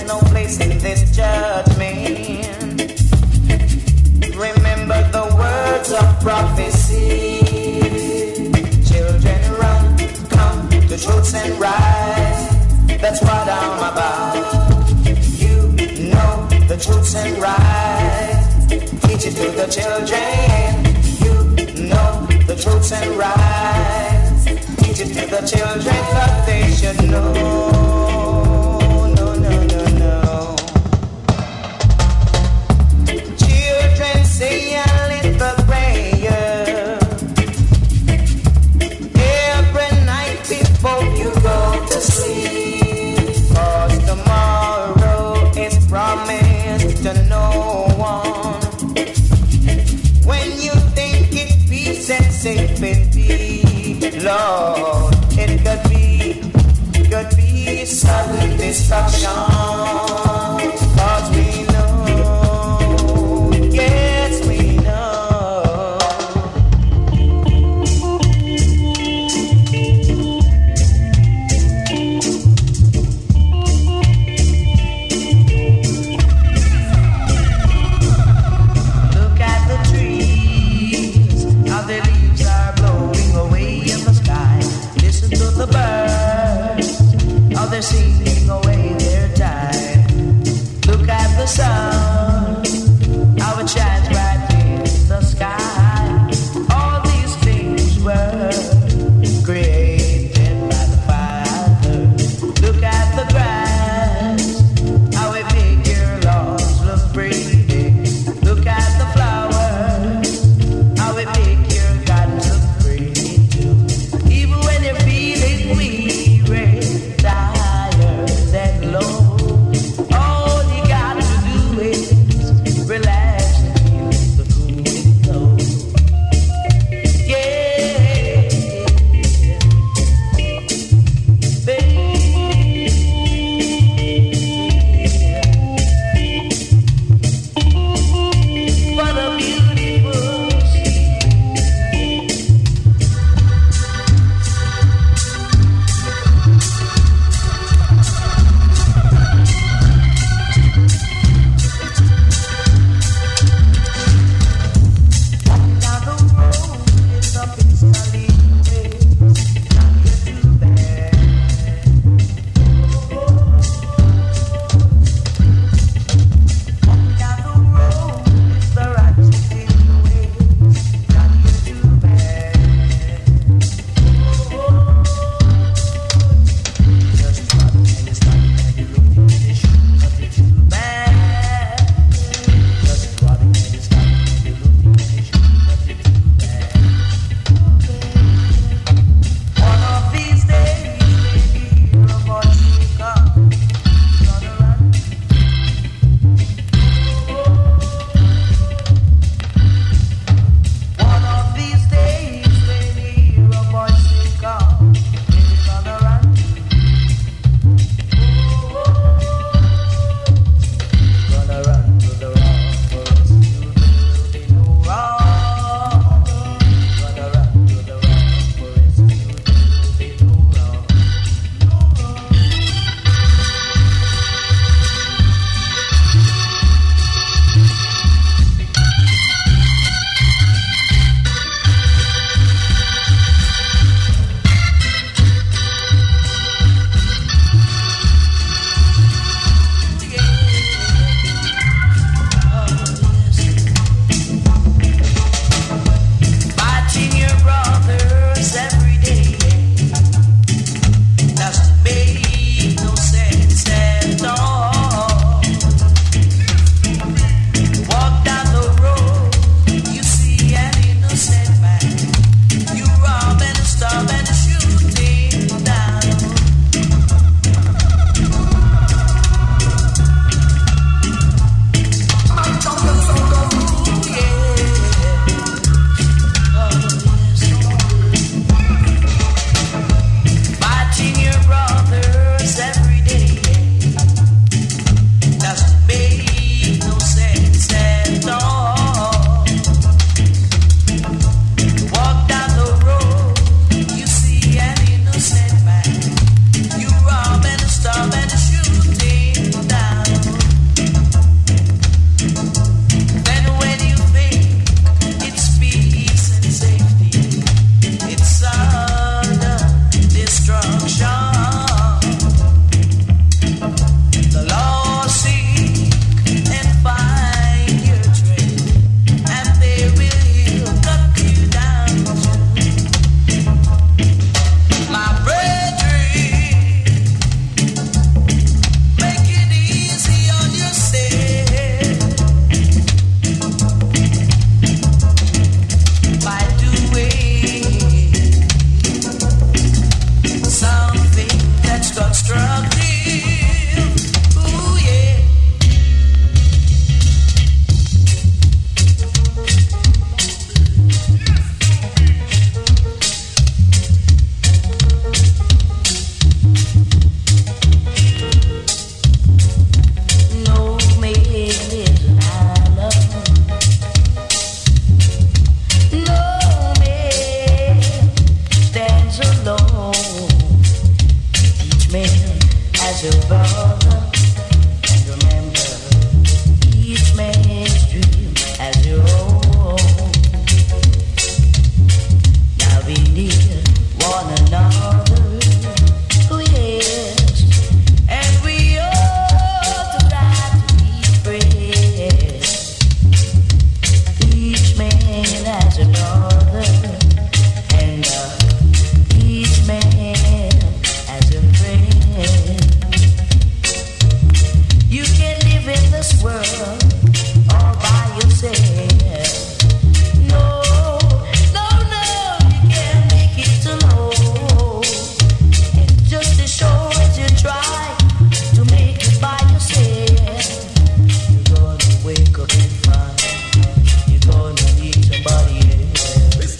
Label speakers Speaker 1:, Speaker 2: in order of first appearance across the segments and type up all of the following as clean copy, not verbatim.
Speaker 1: no place in this judgment. Remember the words of prophecy. Children run, come to truths and rights. That's what I'm about. You know the truths and rights. Teach it to the children. You know the truths and rights. Teach it to the children, but they should know. No, no, no, no. Children, say a little prayer every night before you go to sleep. 'Cause tomorrow is promised to no one. When you think it's peace and safety, Lord, it could be sudden destruction. 'Cause we know, yes we know. Look at the trees, how their leaves are blowing away in the sky. Listen to the birds, how they're singing away their time.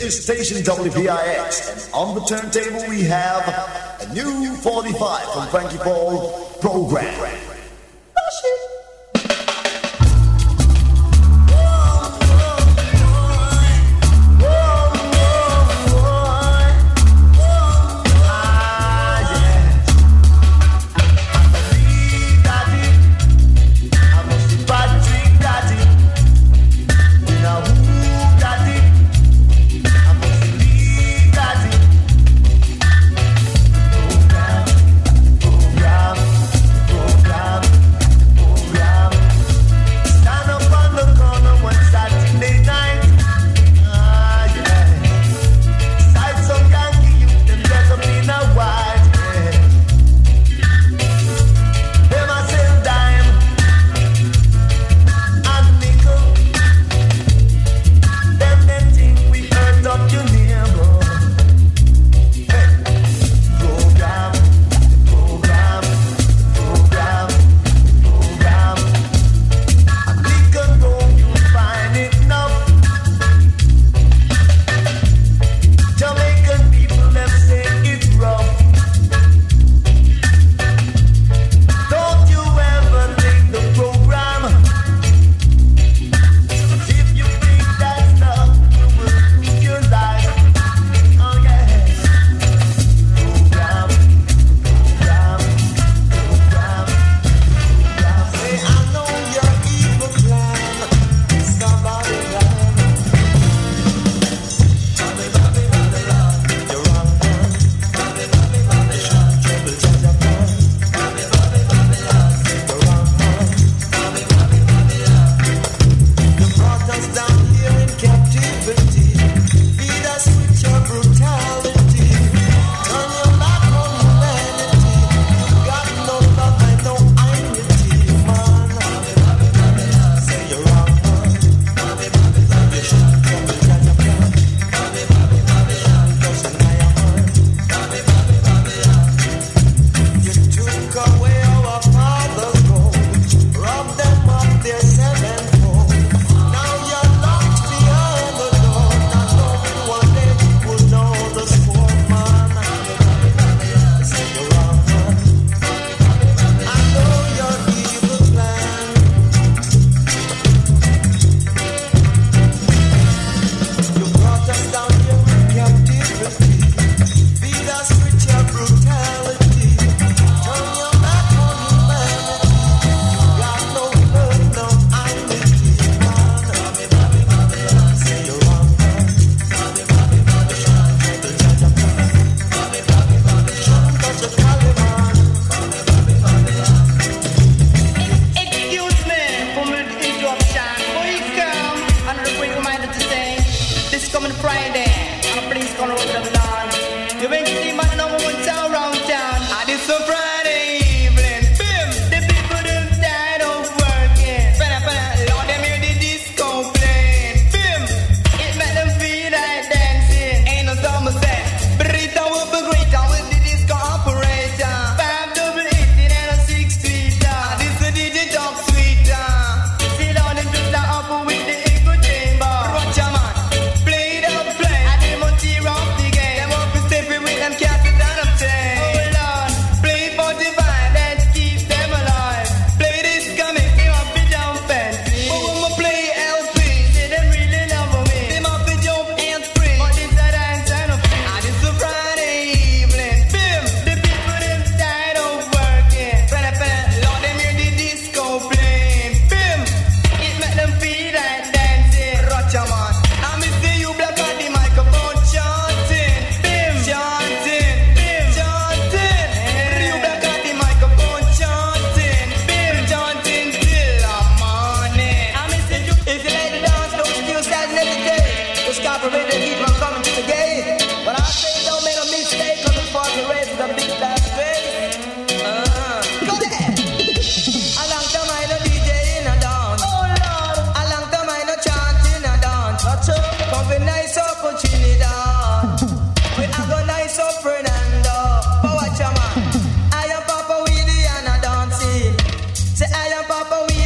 Speaker 2: is station WPIX, and on the turntable we have a new 45 from Frankie Paul program.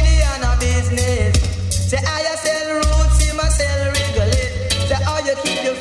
Speaker 1: Say I sell roots, see myself wriggle it. Say how you keep your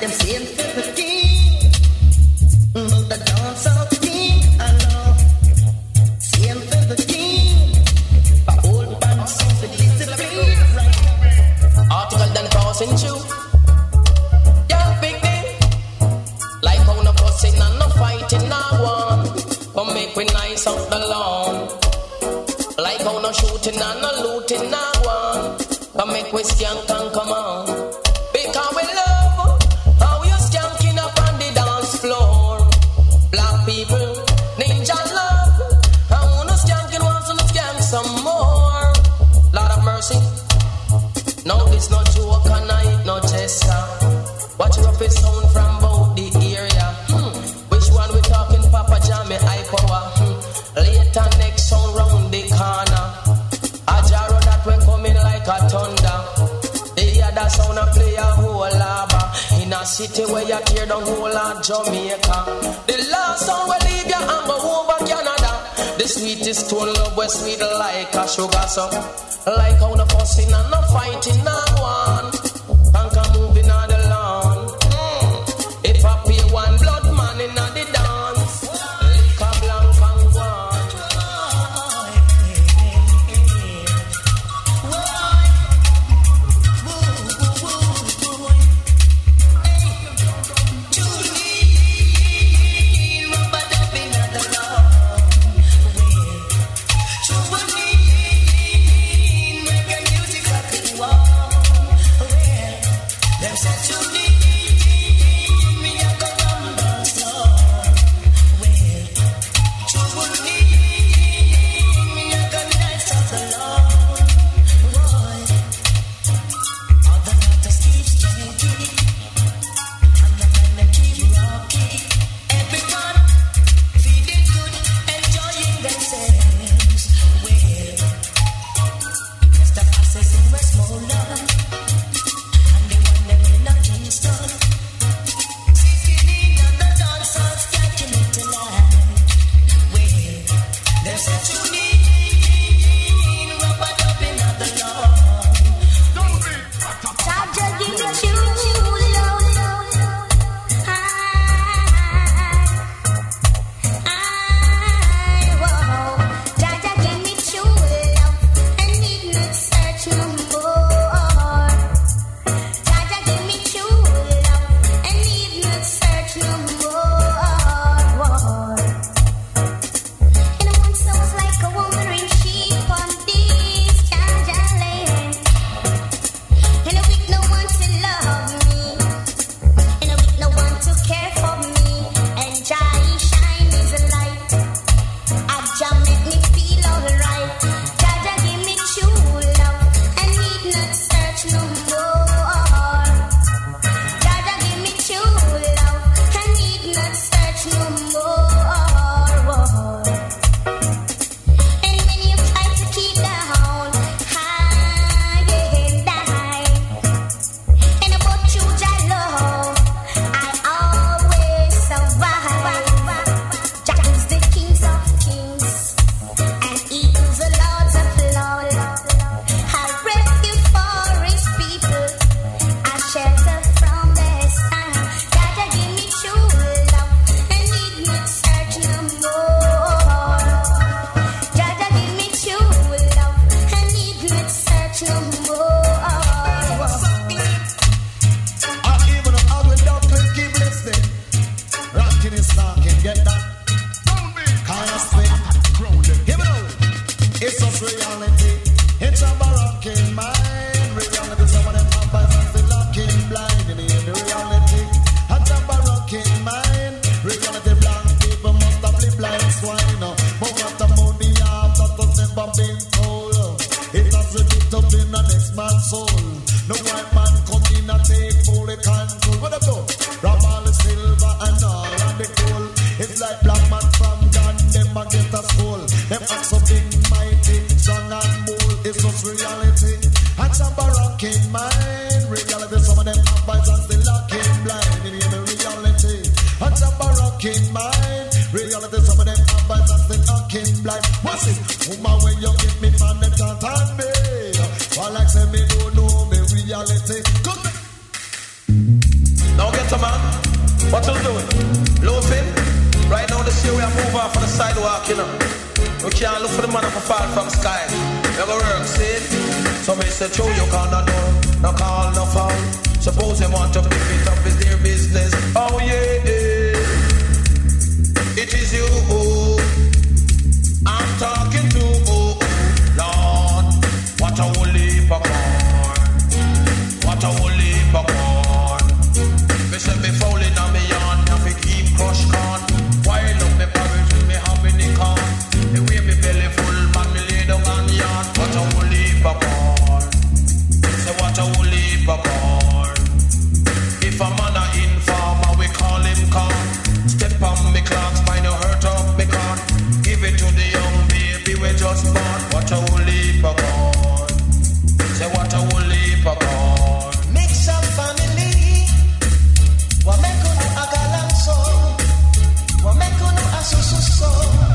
Speaker 3: them same for the king. The dance of king, I know. Same for the king. For old bands, so discipline.
Speaker 4: Article then passing through. Yeah, big thing. Like how no fussing and no fighting, no one. But make we nice off the lawn. Like how no shooting and no looting, no one. But make we skank and come on. Because we love how you skanking up on the dance floor. Black people, ninja love. I wanna skanking once and skank some more. Lord of mercy. No, it's not joke and I ain't no tester. Watch your face sound from bout the area. Which one we talking, Papa Jammy, high power? Later next sound round the corner. A jarro that we coming like a thunder. The other sound a play a whole lava. In a city where you tear down whole of Jamaica. The last sound we leave you and go over Canada. The sweetest tone love was sweet like a sugar so. Like how no fussing and no fighting no one. And come moving on the lawn. If I pay one blood man in the dance, liquor blank and one.
Speaker 5: you know. We can't look for the man of a fall from sky. You go work, see? So me say, Joe, you can't no call, no foul. Suppose they want to pick it up, it's their business. Oh yeah, it is you I'm talking to, Lord. What a whole heap of corn. What a whole heap of corn. Me say me falling on me yard, now me keep crush corn. While up me porridge with me having the corn. The way me belly full, man me lay down on the yard. What a whole heap of corn. Say what a whole heap of corn. If a man a informer, we call him corn. Step on me clocks, find a hurt up me corn. Give it to the young baby we just born. What a whole heap of corn. Say what a whole heap of corn.
Speaker 3: Mix up family. What make you a galang so? What make you a so?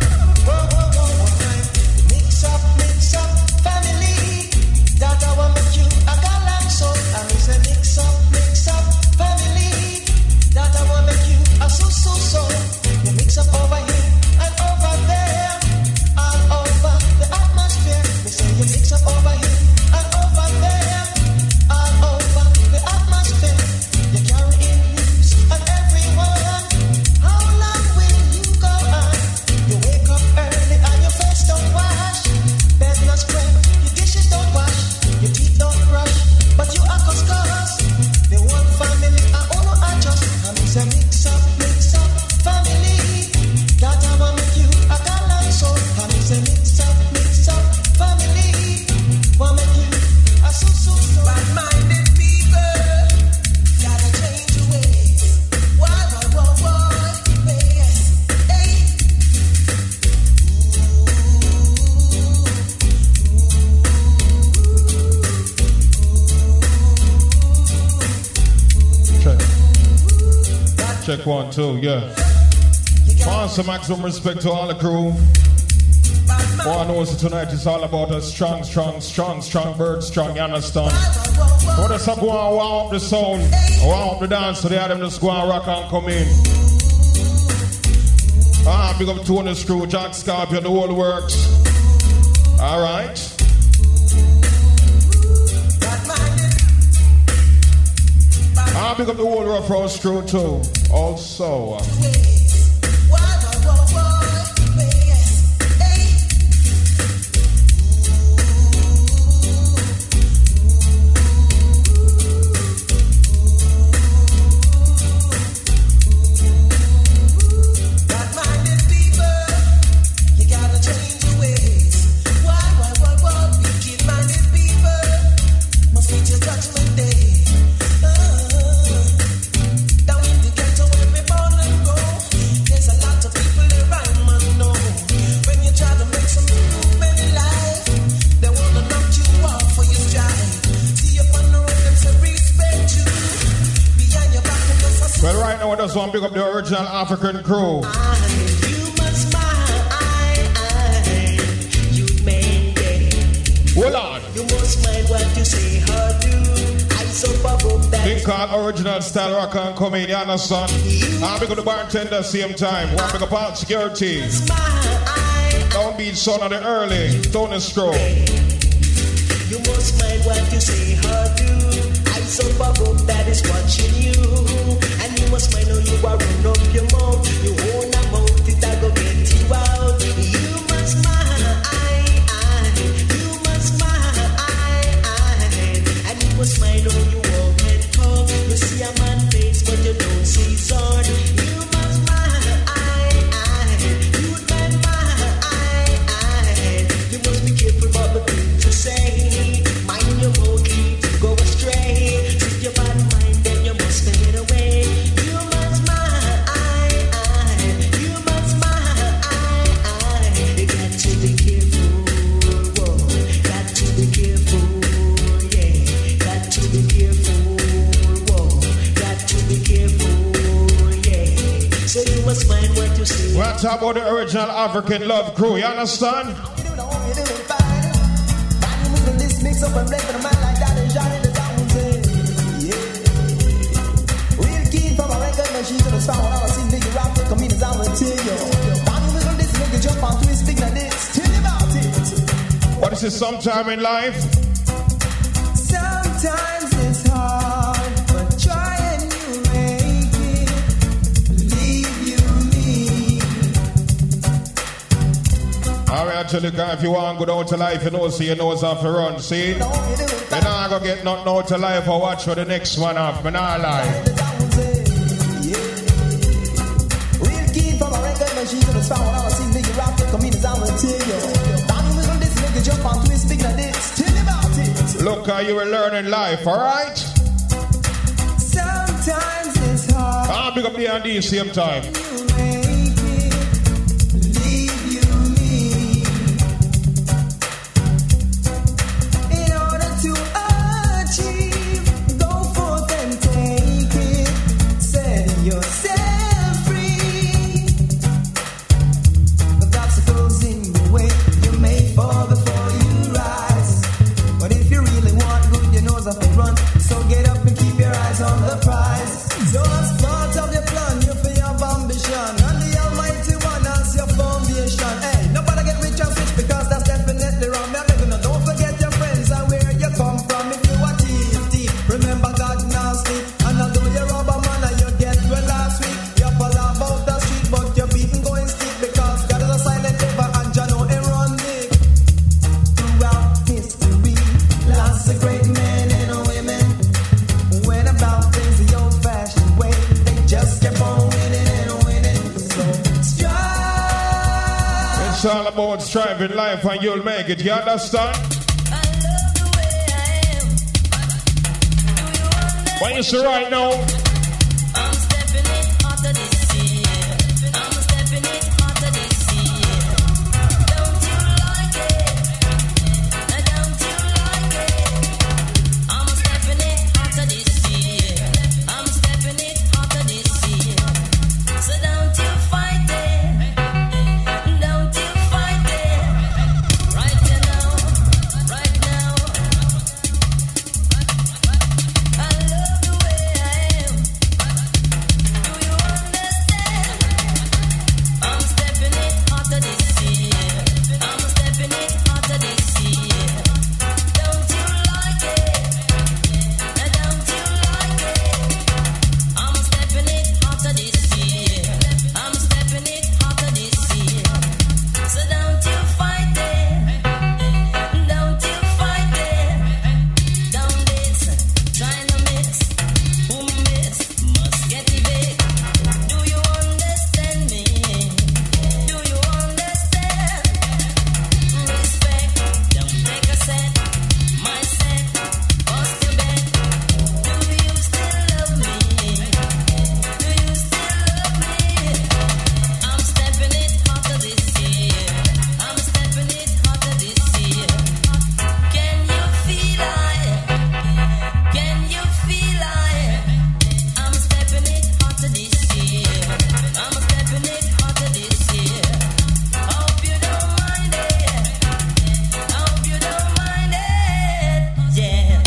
Speaker 3: Mix up family. That I want make you a galang so. I me say mix up family. That I want make you a so. You mix up over here and over there, all over the atmosphere. Me say you mix up over here and over there, all over the atmosphere. You carry in news and everyone. How long will you go on? You wake up early and your face don't wash, bed not spread, your dishes don't wash, your teeth don't brush, but you are cause the one family I only adjust. And me say mix up family. That I want make you a galang so. And me say mix up family. Want make you a so. Bad-minded people gotta change your ways. Why, yes, hey.
Speaker 6: Check 1, 2, yeah. Want some maximum respect to all the crew. All I know is tonight is all about a strong bird, strong, you understand? When they start go and warm up the sound, warm up the dance, so they have them just go and rock and come in. Big up to the screw, Jack Scorpion, the whole works. Alright. Big up the whole Rough House crew too. Also. Just want to pick up the original African crew. Hold on. You must mind what you say, how do I so bubble that? Think called original style rock and come in, you understand? I'll pick up the bartender same time. Want to pick up all security. Don't be son of the early. Don't scroll.
Speaker 3: You must mind what you say, how do I so bubble that is watching you. And you must mind how you are run up your mouth. You own a mouth, it a go get you out. You must mind, you must mind. And you must mind how you walk and talk. You see a man face, but you don't see his heart. You must mind, you must mind. You must be careful about the things you say. Mind your mouth, keep to go astray. If your bad mind, then you must spend it away. You must mind. You got to be careful. Whoa. Got to be careful. Yeah. Got to be careful. Whoa. Got to be careful. Yeah. So you must mind what you say.
Speaker 6: We're talking about the original African love crew. You understand?
Speaker 3: Mix up and break for the man like that and Johnny the Townsend. Yeah. Real keen from a record machine to the sound. I was seeing nigga rap, comedians, I will tell you. Bobby wiggle this nigga jump on twist.
Speaker 6: see, sometime in life,
Speaker 3: sometimes it's hard, but try and you make it. Believe you me.
Speaker 6: alright, Angelica, if you want to go down to life, you know, see your nose off the run, see? You're not going to get nothing out to life or watch for the next one off, but not lie.
Speaker 3: Real kid from a record machine to the sound when I was seeing nigga rap, comedians, I will tell you. Down with this nigga jump on twist, speaking of this, tell me about it.
Speaker 6: Look how you were learning life, alright?
Speaker 3: Sometimes it's hard.
Speaker 6: I'll pick up the D same time.
Speaker 3: You make it. Believe you me. In order to achieve, go forth and take it. Set yourself free. The obstacles in the way you may fall before you rise. But if you really want good, you know off the run. So get up and keep your eyes on the prize. So as part of your plan, you feel your ambition. And the Almighty One as your foundation. Hey, nobody get rich and switch because that's definitely wrong. Don't forget your friends and where you come from. If you are thief, remember God now sleep. And although you rob a man and you get well last week, you fall about the street, but you're beaten going steep because God is a silent giver and Jah know him run big. Throughout history, lots of great men and women went about things the old-fashioned way. They just kept on winning and winning. So strive.
Speaker 6: It's all about striving life and you'll make it, you understand?
Speaker 3: I love the way I am. Do you understand?
Speaker 6: What you see right now?
Speaker 3: I'm stepping it out of this sea. I'm stepping it out of this sea. Don't you like it? Don't you like it? I'm stepping it out of this sea. I'm stepping it out of this sea. So don't you fight it. Don't you fight it. Right now. Right now. I love the way I am. Do you understand? I'm stepping it out of this sea. I'm stepping it out of this sea. Don't you like it? Don't you like it? I'm stepping it out of this sea. I'm stepping it out of this sea. So don't you fight it. Don't you fight it. Don't listen, trying to mix. Who miss must get it big. Do you understand me? Do you understand? Respect, don't take a set. My set, bust your bet. Do you still love me? Do you still love me? I'm stepping it out of this sea. I'm stepping it out of this sea. Can you feel it? Can you feel it? I'm stepping it out of this sea. I'm stepping it out of this sea. Hope you don't mind it. Hope you don't mind it. Yeah.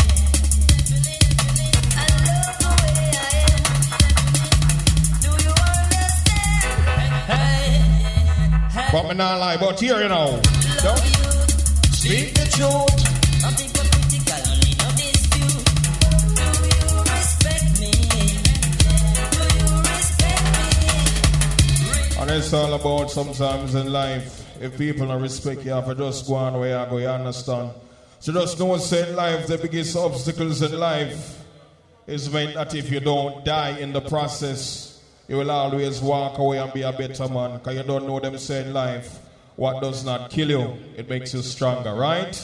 Speaker 3: I love the way I am. Do you understand? Hey,
Speaker 6: But me not lie, but here you know.
Speaker 3: love you.
Speaker 6: Speak the truth.
Speaker 3: Nothing but critical, only no dispute. Do you respect me? Do you respect me?
Speaker 6: And it's all about sometimes in life, if people don't respect you, have to just go on where you go, you understand? So just know say in life, the biggest obstacles in life is meant that if you don't die in the process, you will always walk away and be a better man. Because you don't know them say in life, what does not kill you, it makes you stronger, right?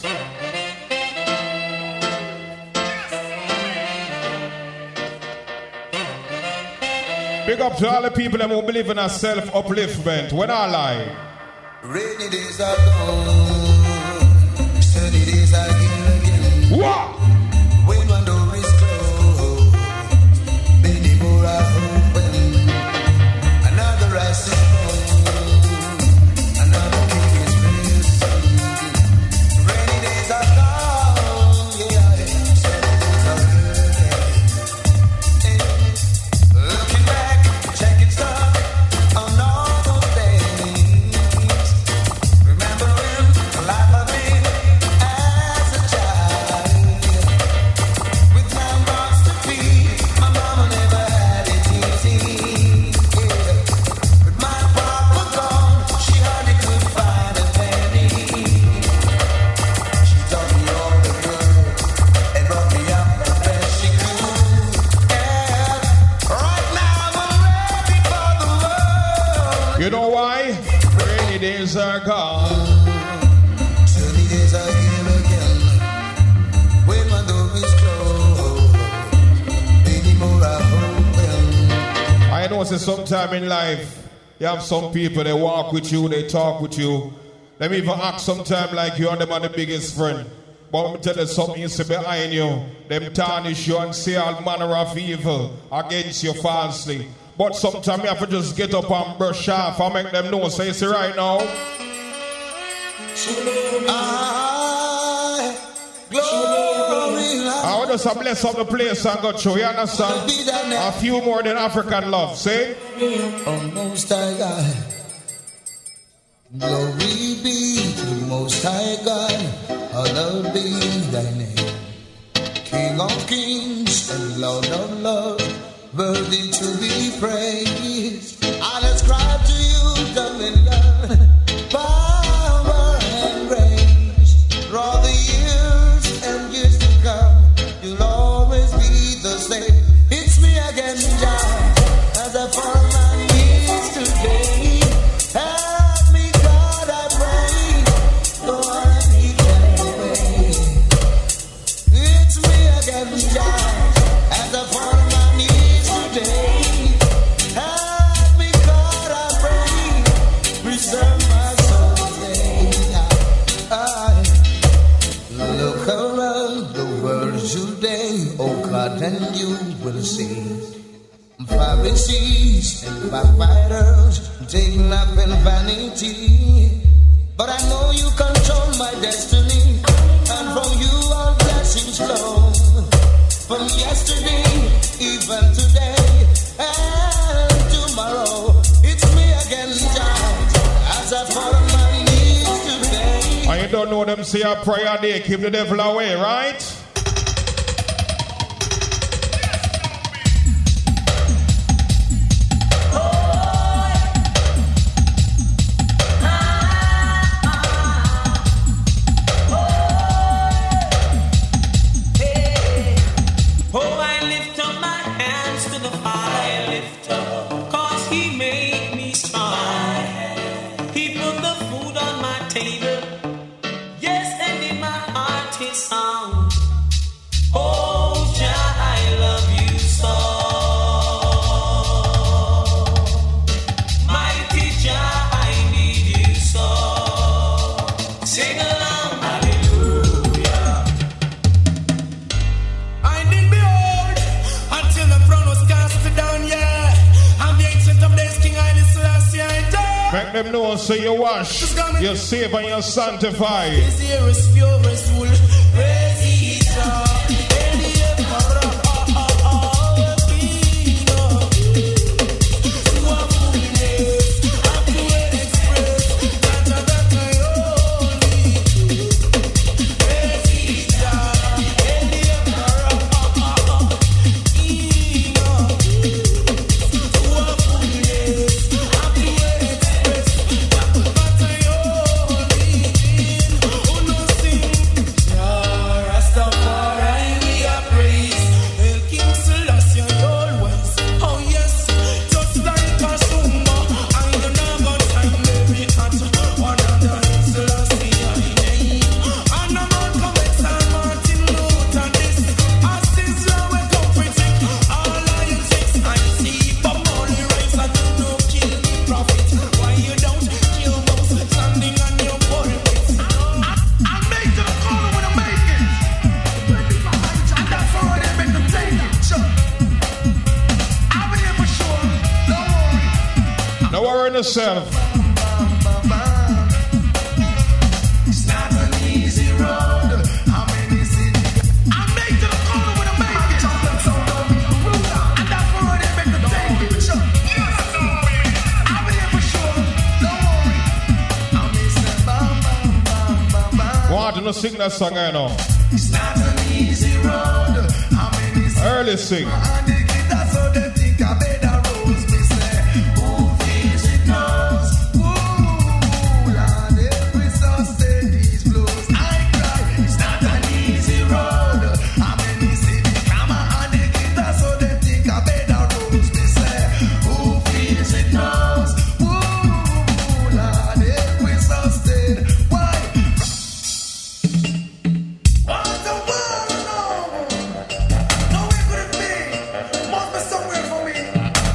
Speaker 6: Big up to all the people that who believe in a self-upliftment. When I lie.
Speaker 7: Rainy days are gone, sunny days are here again.
Speaker 6: What?
Speaker 7: When one door is closed, many more are open. Another rise is born, another king is risen. Rainy days are gone, yeah, sunny days are here. Looking back, checking stuff on all those days. Remembering the life I've been
Speaker 6: are gone.
Speaker 7: Sunny days are here again. When my door is closed, many more are open.
Speaker 6: I know it's sometime in life, you have some people, they walk with you, they talk with you. Them even act sometime like you and them are the biggest friend. But let me tell you something, you see behind you, them tarnish you and say all manner of evil against you falsely. But sometimes you have to just get up and brush off and make them know. So you see right now. I want us to bless up the place and go through. You understand? A few more than African love. See?
Speaker 7: Oh, Most High God. Glory be to the Most High God. Hallowed be thy name. King of kings and Lord of lords, worthy to be praised. I'll ascribe to you dominion, power and grace. For all the years and years to come, you'll always be the same. It's me again, Jah, as I fall my knees today. Help me, God, I pray. Lord, He can away. It's me again, Jah, as I fall my knees today. Help me, God, I pray. Preserve my soul today. I look around the world today, oh God, and you will see Pharisees and backbiters taking up in vanity. But I know you control my destiny, and from you all blessings flow. From yesterday, even today, and tomorrow, it's me again, Jah, as I fall on my knees today.
Speaker 6: And you don't know them say a prayer day, keep the devil away, right? Make them know so you wash, you're saved and you're sanctified.
Speaker 3: This year is pure and full. Praise ye God.
Speaker 6: Yourself.
Speaker 3: It's not an easy road. How many cities? I make to the corner with a make it. And that's where they make the take it. I'll be there for sure. Don't worry. I'll be saying bam, bam, bam, bam.
Speaker 6: Want to sing that song, I know.
Speaker 3: It's not an easy road. How many cities?
Speaker 6: Early sing.
Speaker 3: And the guitar so they think I better rose. Me say, who feels it knows. Ooh, Lord, every song say these blues. I cry, it's not an easy road. How many see the camera and the guitar so they think I better rose. Me say, who feels it knows. Ooh, Lord, every song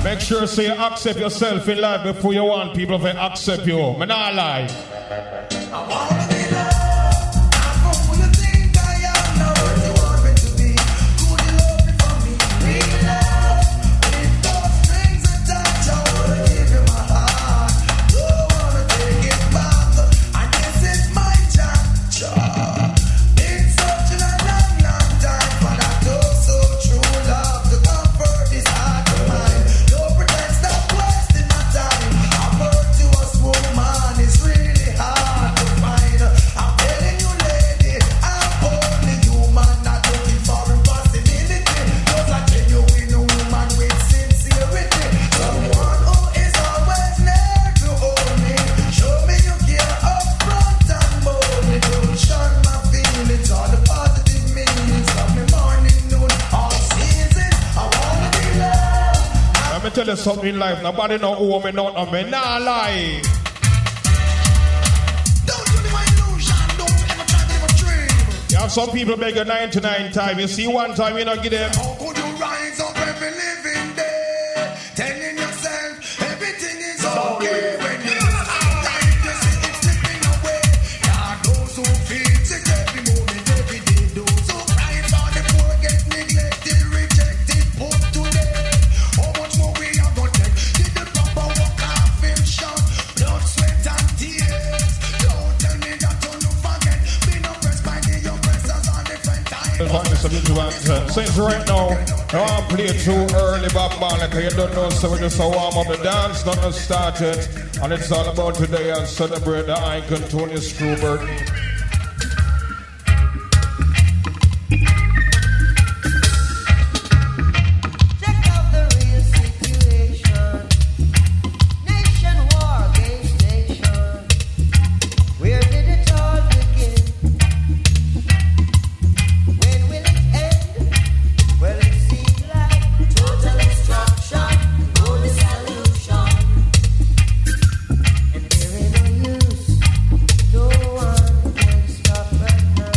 Speaker 6: Make sure so you accept yourself in life before you want people to accept you. Me not lie.
Speaker 7: I wanna be loved. I'm who you think I am, not what you want me to be. Could you love me for me? Real love. With those strings attached, I wanna give you my heart. Don't wanna take it back. And this is my chapter. It's such a long, long time for that so true love to comfort this heart of mine. Don't pretend, stop wasting my time. I've heard to us, woman, it's really hard to find. I'm telling you, lady, I'm only human, not looking for impossibility. Cause I genuine woman with sincerity. Someone who is always there to hold me. Show me you care up front and boldly. Don't shun my feelings or the positive meanings of me morning, noon, all seasons. I wanna be loved.
Speaker 6: Let me tell you something in life. Nobody know who me not know me. Nah lie.
Speaker 7: Don't do me my illusion. Don't ever try to live a dream.
Speaker 6: You have some people beg you 99 times. You see one time you don't give them.
Speaker 7: How could you rise up every living day, telling yourself everything is okay when you life you see it slipping away? There are those who feel sick every moment, every day. Those who cry for the poor get neglected, rejected, put to death. How much more we are gonna take? Did the proper work off him shot? Blood, sweat and tears. Don't tell me that you no forget. Be no pressed by the oppressors on different times.
Speaker 6: Since right now, I want to play too early Bob Marley, because you don't know, so we just warm up the dance, not started. And it's all about today and celebrate the icon Tony Struberg.
Speaker 3: Check out the real situation. Nation war against nation. Where did it all begin? When will it end? Well, it seems like total destruction, only solution. And there ain't no use, no one can stop us now.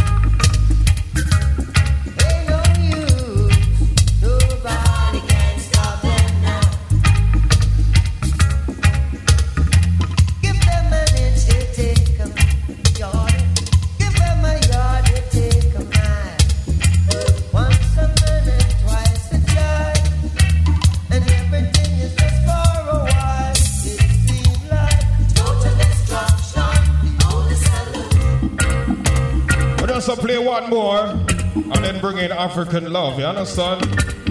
Speaker 3: Ain't no use, nobody can stop them now. Give them an inch, they take a yard. Give them a yard, they take a mile. Once a minute, twice a time, and everything is just for a while. It seems like total destruction, only solution.
Speaker 6: We just play one more and then bring in African love, you understand?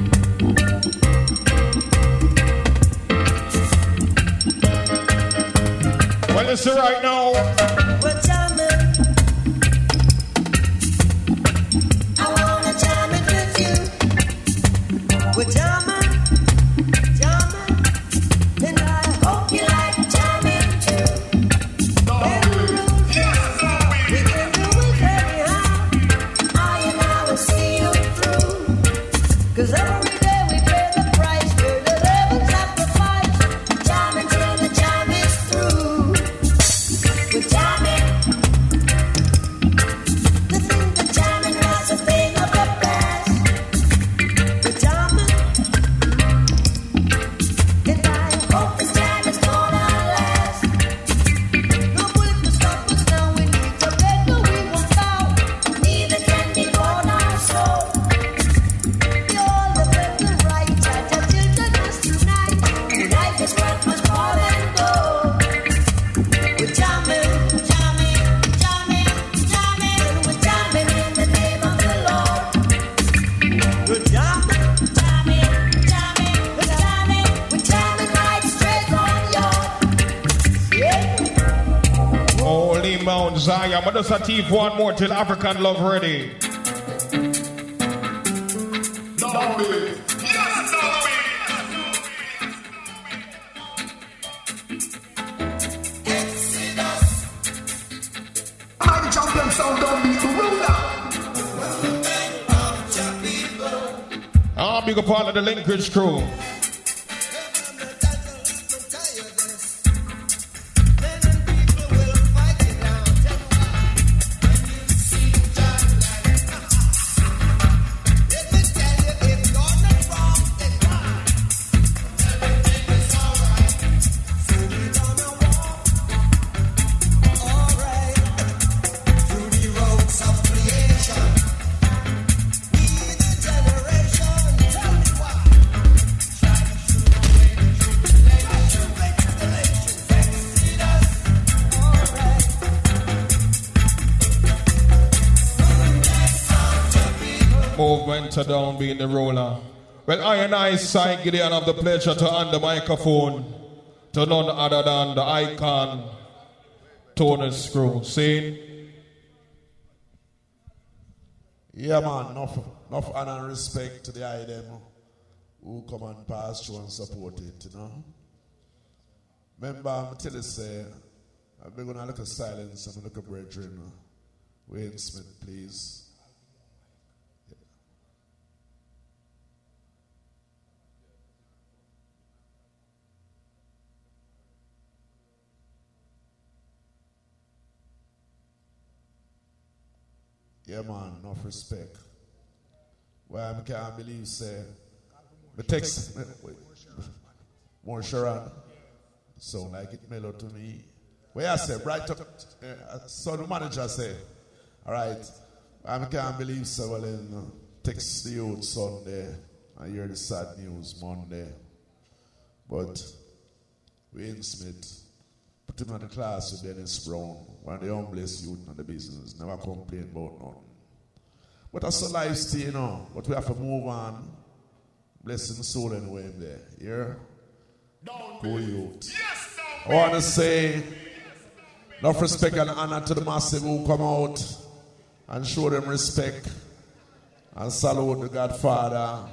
Speaker 6: Well, you see right now,
Speaker 3: We're jamming. I wanna jam it with you. We're jamming, jamming, and I hope you like jamming too. We can do it anyhow. I and I will see you through. 'Cause every day we pay the price. We're the level sacrifice. Jamming till the jam is through. We're jamming. To think that jamming was a thing of the past. We're jamming. And I hope this jam is gonna last. No bullet to stop us now. We need to beg, but we won't bow. Neither can be born our soul. We all live in the right time. The children us tonight. Life is worth much more than gold. We're jamming, jamming, jamming, jamming. We're jamming in the name of the Lord. We're jamming, jamming, jamming. We're jamming, we're jamming right straight on your. Yeah.
Speaker 6: Holy Mount Zion. But just a thief one more till African love ready.
Speaker 7: Mighty champion sound don't beat the ruler.
Speaker 6: I'll be a part of the Linkage crew. Selector Down being the roller. Well, I and I, Cy Gideon, have the pleasure to hand the microphone to none other than the icon, Tony Screw. See?
Speaker 8: Yeah, man, enough honor and respect to the item who come and pass through and support it, you know. Remember, I'm tell you, say, I'm going to look at silence, I'm going to look at brethren. Wayne Smith, please. Yeah, man, enough respect. Well, I can't believe, say, the text, more Sharon, sound like it mellow to me. Well, I said, right up, so the manager said, all right, I can't believe, so well, then text the youth Sunday, I hear the sad news Monday. But Wayne Smith, put him in the class with Dennis Brown, one of the humblest youth in the business, never complain about nothing. But that's a lifestyle, you know. But we have to move on. Blessing the soul anyway there. Here? Cool youth. I want to say enough respect and honor to the massive who come out and show them respect and salute the Godfather.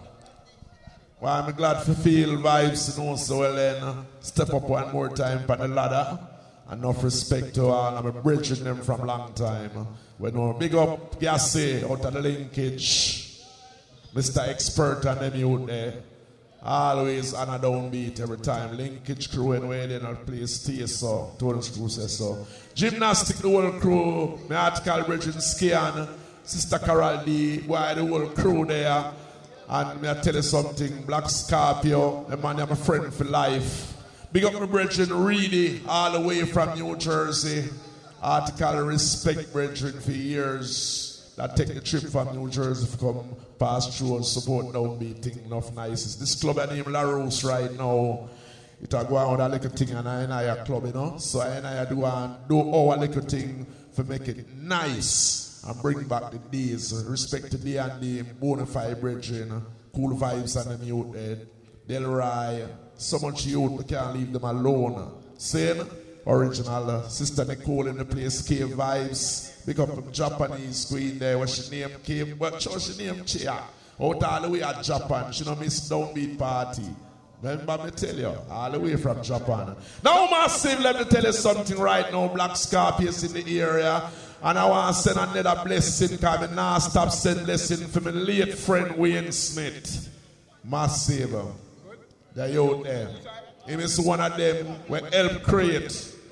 Speaker 8: Well, I'm glad to feel vibes, you know, so well then step up one more time on the ladder. Enough respect to all. I'm bridging them from long time. We know big up Gassy out of the linkage. Mr. Expert and them youth there. Always on a downbeat every time. Linkage crew and way they not play stay so. Tony Screw says so. Gymnastic the whole crew. My article bridging Skian. Sister Carol D. Why the whole crew there. And me I tell you something. Black Scorpio. The man I'm a friend for life. Big up my brethren, Reedy, all the way from New Jersey. Article respect brethren for years. That take the trip from New Jersey to come pass through and support downbeat thing enough nice. This club I name La Rose right now. It a go on with a little thing and I a club, you know. So I do our little thing for make it nice and bring back the days. Respect to D&D, Bonafide brethren, cool vibes and them youth there. Delray. So much youth, we can't leave them alone. Saying, original Sister Nicole in the place, Cave Vibes. Big up from Japanese queen there, what's she name? Cave, what's she name? Chia. Out all the way at Japan. She don't miss downbeat party. Remember me tell you, all the way from Japan. Now, massive, let me tell you something right now. Black Scorpions in the area. And I want to send another blessing, because I now stop sending blessing for my late friend Wayne Smith. Massive. They're out there. He is one of them who help create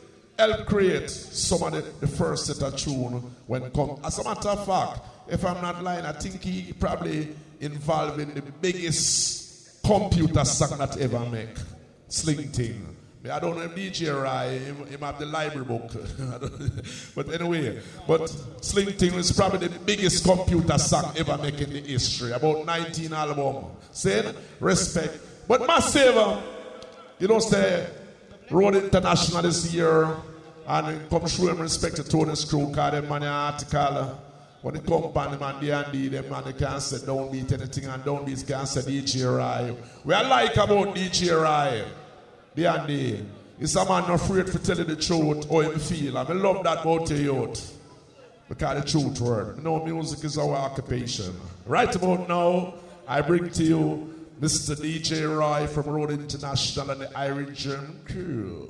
Speaker 8: some of the first set of tune when it comes. As a matter of fact, if I'm not lying, I think he probably involved in the biggest computer song that ever make. Sling Ting. I don't know if DJ Rai, he have the library book. But anyway, but Sling Ting is probably the biggest computer song ever make in the history. About 19 albums. Saying respect. But massive, you know, say, Road International this year, and come show him respect to Tony Screw, because them man article, when they come on them and D&D, them man they can't say don't beat anything, and don't beat can't say DJ Rai. We are like about DJ Rai, D&D. He's a man not afraid to tell you the truth, how you feel, and I love that about your youth, because the truth word. You know, music is our occupation. Right about now, I bring to you Mr. DJ Roy from Road International and the Irish German crew.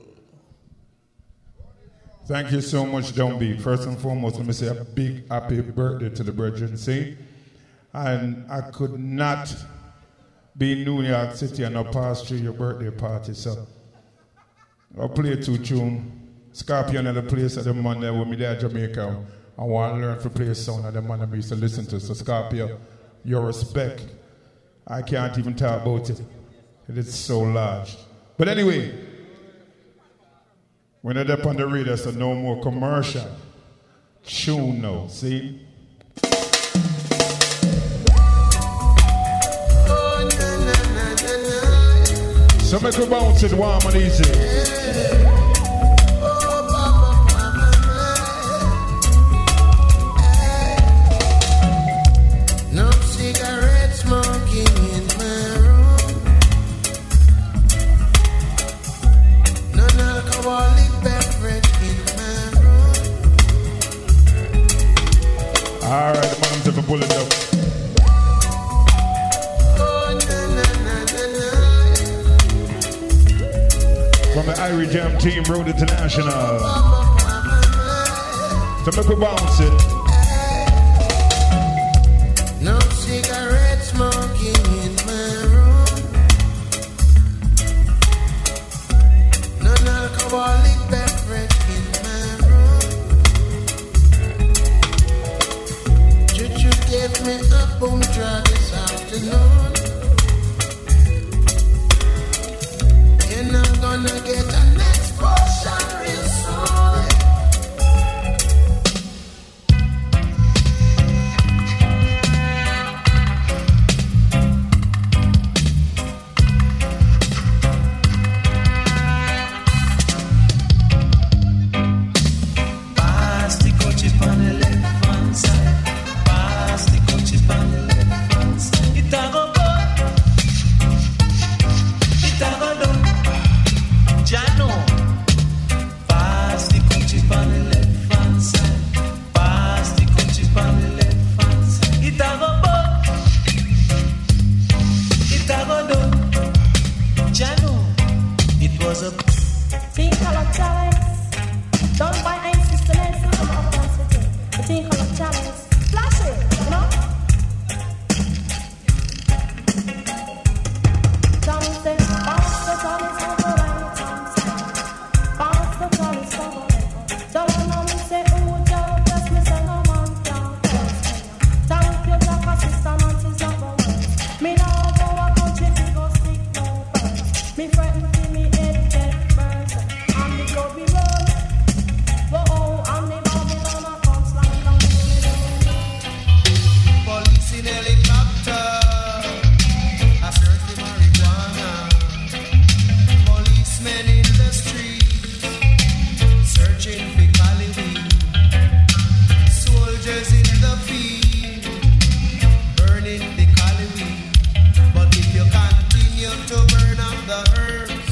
Speaker 6: Thank you so much, Downbeat. First and foremost, let me say a big happy birthday to the brethren, see? And I could not be in New York City and not pass through your birthday party, so I'll play 2 tunes. Scorpion and the place at the man there with me there in Jamaica. I want to learn to play a song of the man I used to listen to. So Scorpion, your respect. I can't even talk about it. It is so large. But anyway, when they're up on the radio, so no more commercial. Tune now, see? So make a bounce it warm and easy.
Speaker 3: No cigarettes.
Speaker 6: From the Irie Jam team, Road International. So make we bounce it.
Speaker 7: No cigarette smoking in my room. No alcoholic beverage in my room. Juju gave me a boom drug this afternoon. And I'm gonna get a next portion real soon. To burn up the earth,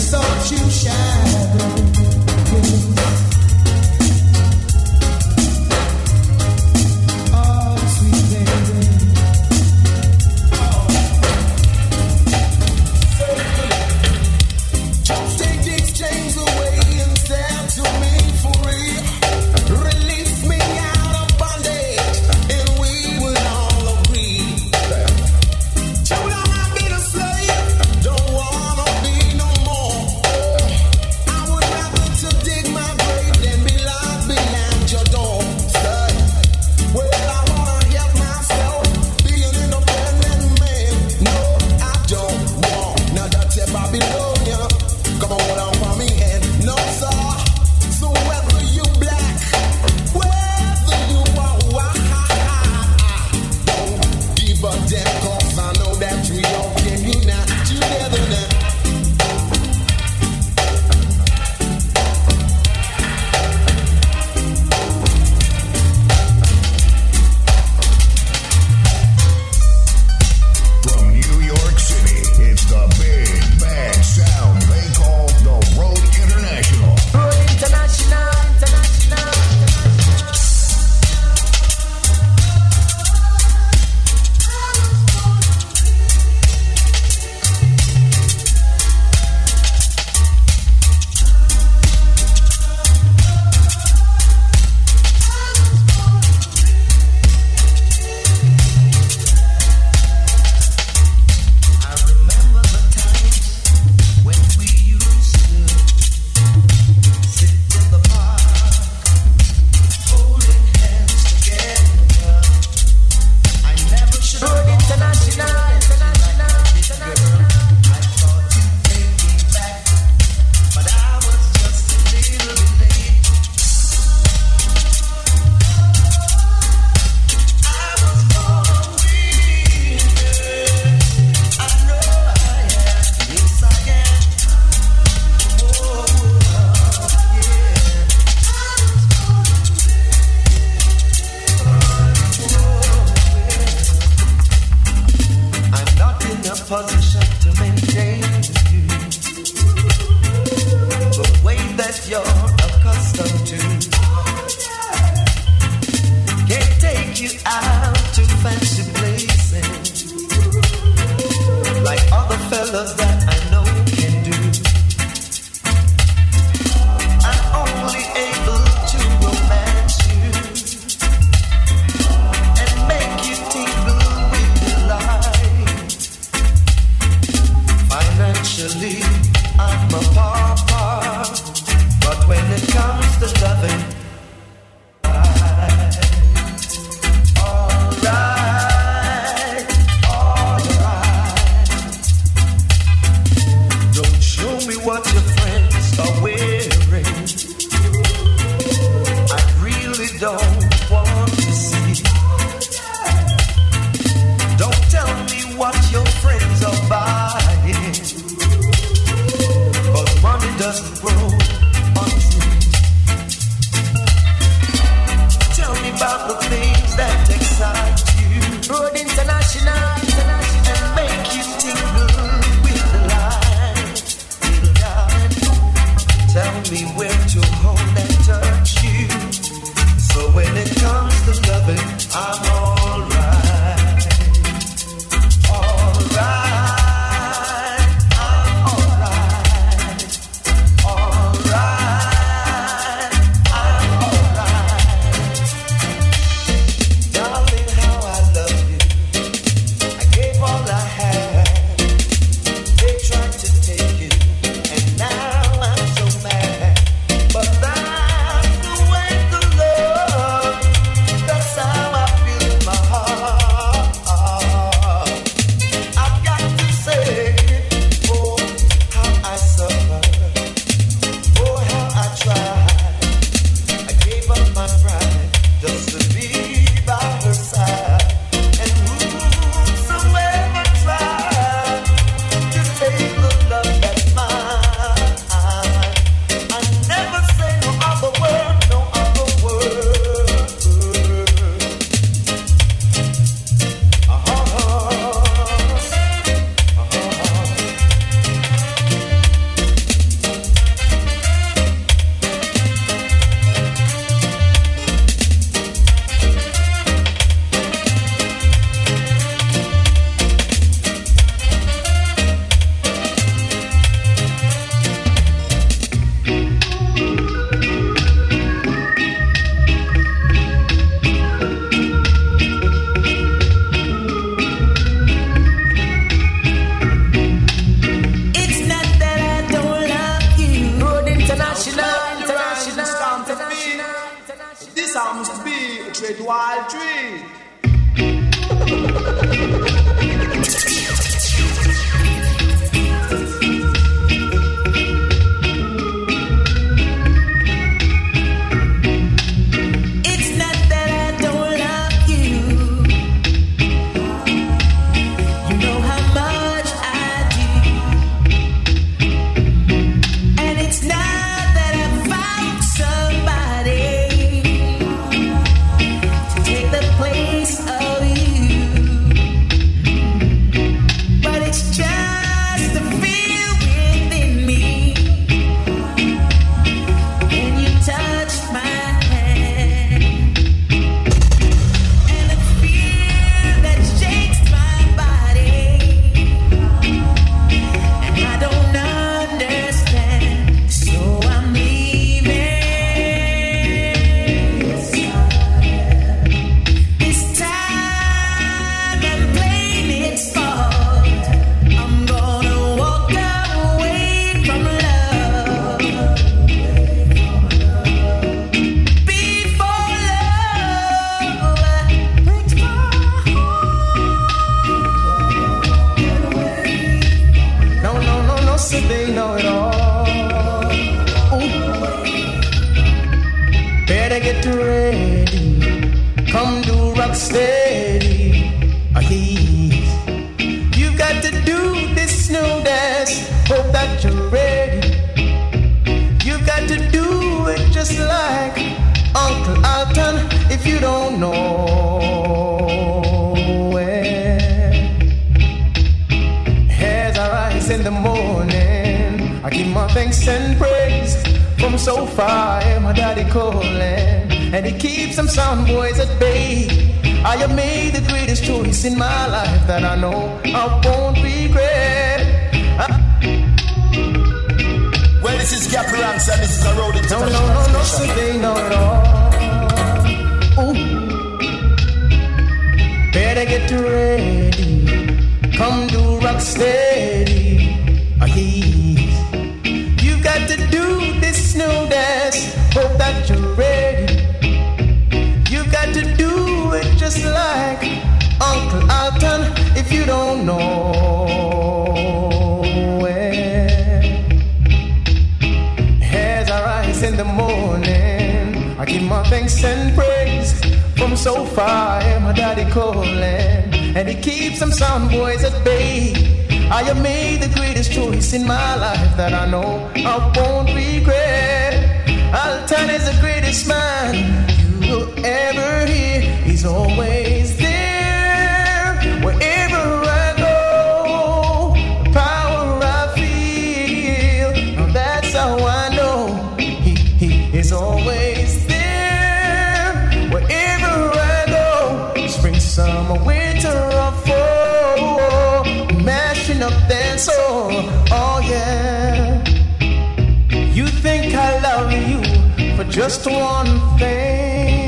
Speaker 3: sought you shadow. Oh, sweet baby. Take these chains away and stand to me free. Release me out of bondage, and we will all agree. You don't have me to slave, don't wanna be no more. I would rather to dig my grave than be locked behind your door. Say, well, I wanna help myself, be an independent man. No, I don't want none of that Babylonia. Come on, hold on for me and no, sir. So whether you black, whether you are white, don't give a damn, 'cause I know that we all can unite together now.
Speaker 9: From New York City, it's the big bad sound they call the Road International.
Speaker 1: Road International, international.
Speaker 3: I remember the times when we used to sit in the park, holding hands together. I never should have
Speaker 1: Road International, international, international.
Speaker 3: I thought you'd take me back, but I was just a little bit late. I was born weak. I know I am. Yes, I am. Oh, yeah. I'm not in a position to maintain you the way that you're accustomed to. Can't take you out to fancy places like other fellas that I know can do. I'm only able to romance you and make you tingle with delight. Financially, I'm a pauper, but when it comes to loving, alright, alright. Don't show me what your friends are wearing. I really don't want to see. Don't tell me what your friends are buying, 'cause money doesn't grow on trees. Tell me about the things that excite you.
Speaker 1: Road International, international.
Speaker 3: And make you tingle with the light. Little darling, tell me where to hold and touch you. So when it comes to loving, I'm alright. Alright, I'm alright. Alright, I'm alright. Darling, how I love you. I gave all I had. They tried to take it, and now I'm so mad.
Speaker 10: songs to be a trade wild tree.
Speaker 11: In my life that I know I won't regret.
Speaker 2: Well, this is Gapper Ranks and this is a road into
Speaker 11: no, so they know it all. Ooh. Better get ready. Come do rock steady. You got to do this new dance. Hope that you're ready. You got to do it just like Uncle Alton, if you don't know it. As I rise in the morning, I give my thanks and praise. From so far, I hear my daddy calling, and he keeps some sound boys at bay. I have made the greatest choice in my life that I know I won't regret. Alton is the greatest man you will ever hear. He's always there. Wherever I go, the power I feel, now that's how I know he is always there. Wherever I go, spring, summer, winter, or fall, mashing up their soul. Oh yeah. You think I love you for just one thing?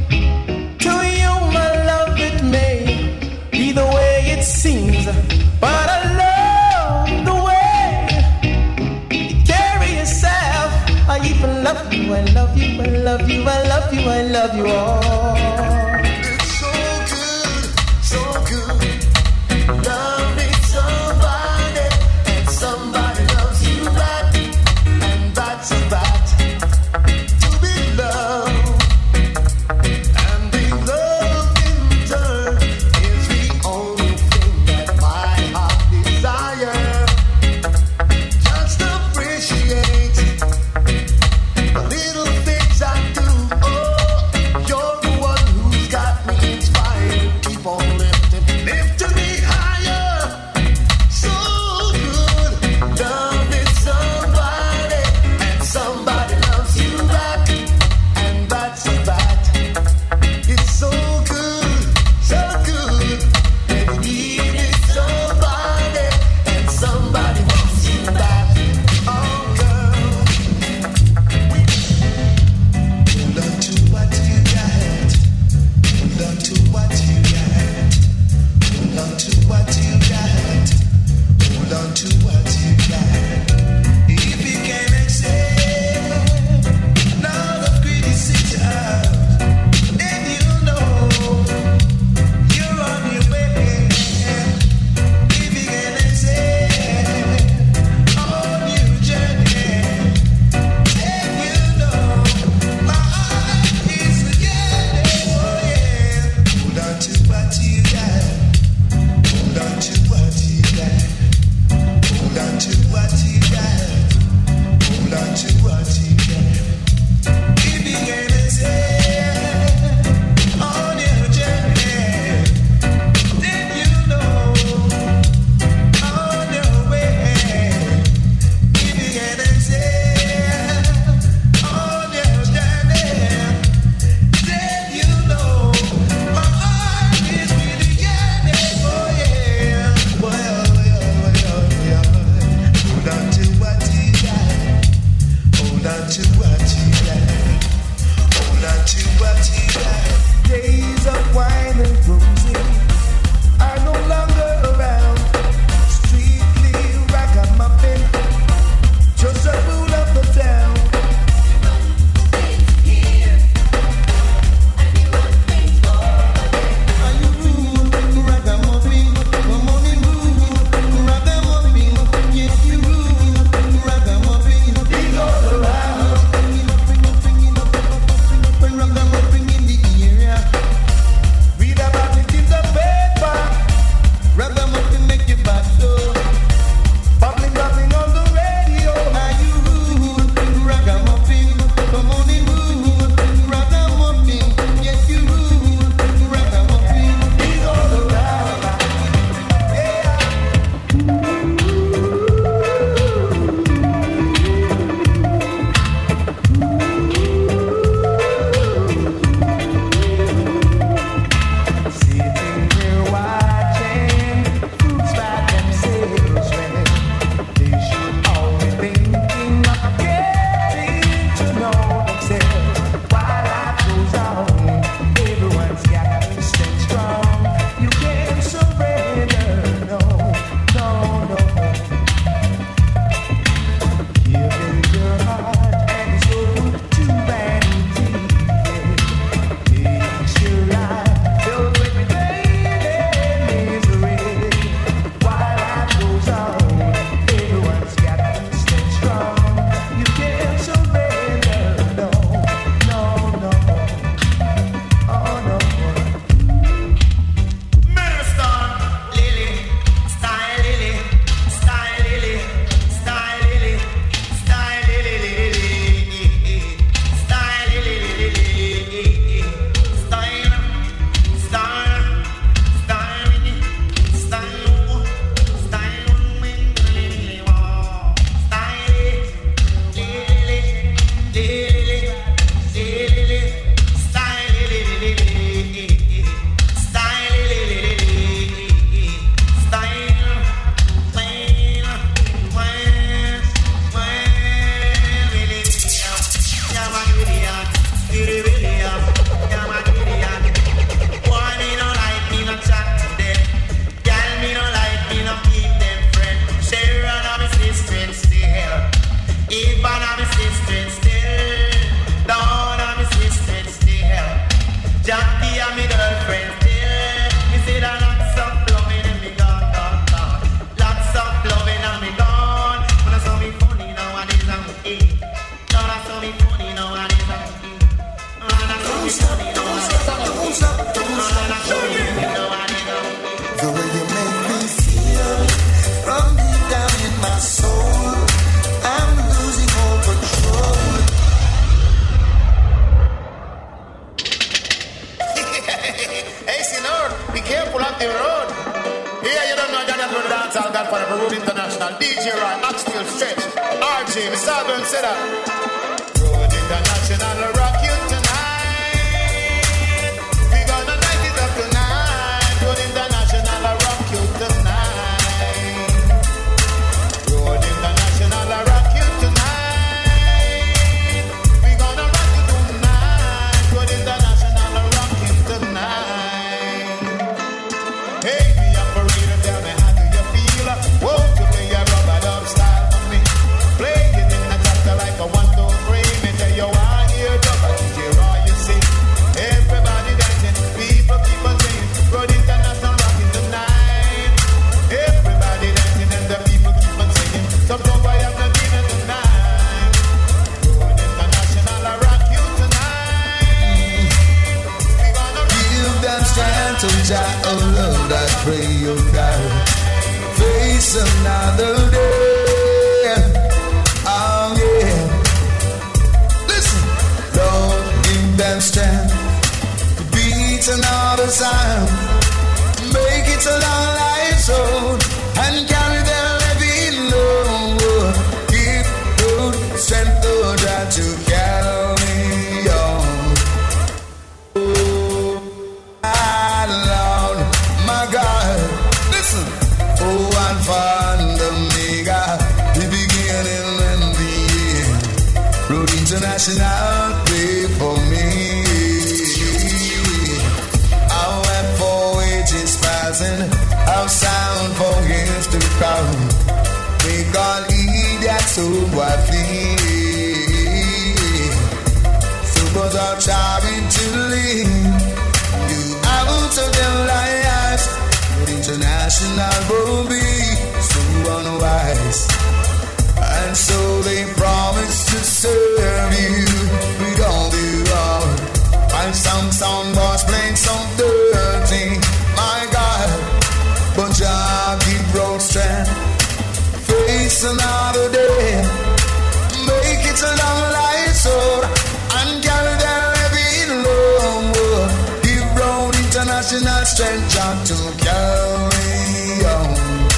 Speaker 11: The way it seems, but I love the way you carry yourself. I even love you, I love you, I love you, I love you, I love you all.
Speaker 7: It's so good, loving somebody, and somebody loves you back, and that's a fact. To be loved, and be loved in turn. Little things I do, oh, you're the one who's
Speaker 12: twisted still. Dawn, I'm twisted still. Jackie, I'm my girlfriend still. Me say that lots of loving and me gone. Lots of loving and me gone. When I saw me funny nowadays, I'm okay. Now I saw me funny nowadays, I'm okay.
Speaker 7: The way you make me feel from deep down in my soul, I'm losing all control.
Speaker 13: Hey, Sinor, be careful on the road. Here you don't know that I'm going to dance all God for the Road International. DJ Roy, Oxtail Stretch, RJ, Mr. Burn said that. Road International, rock you tonight. We gonna light it up tonight. Road International, rock you tonight. Road International, rock you tonight. We gonna rock you tonight. Road International, rock you tonight. Hey, me operator, tell me how do you feel? Won't you play your rubber dub style for me? Play it in the chapter like a 1, 2, 3. Me tell you why you jump at DJ Roy, you see. Everybody dancing, people keep on saying, Road International rocking tonight. Everybody dancing and the people keep on singing, some don't buy up the dinner tonight. Road International, I rock you tonight. We gonna rock
Speaker 7: Give them strength to Jah, oh Lord, I pray you God. Face another day. Oh yeah. Listen, Lord, give them strength to beat another sound. Make it a long life road and carry their living load. Give good strength, Lord, to carry on. My God, listen. Oh, Alpha and Omega, the beginning and the end. Road International, pay for me. Our web for wages passing, our sound for years to come. May God lead that soul while flee. Supers are trying to lead you out of their lives. But international will be so unwise. And so they promise to serve you with all the wrong. While some sound boss playing some dirty, my God. But Jah keep road strength. Face another day. Make it a long life road and carry their heavy load. Give road international strength Jah to carry on.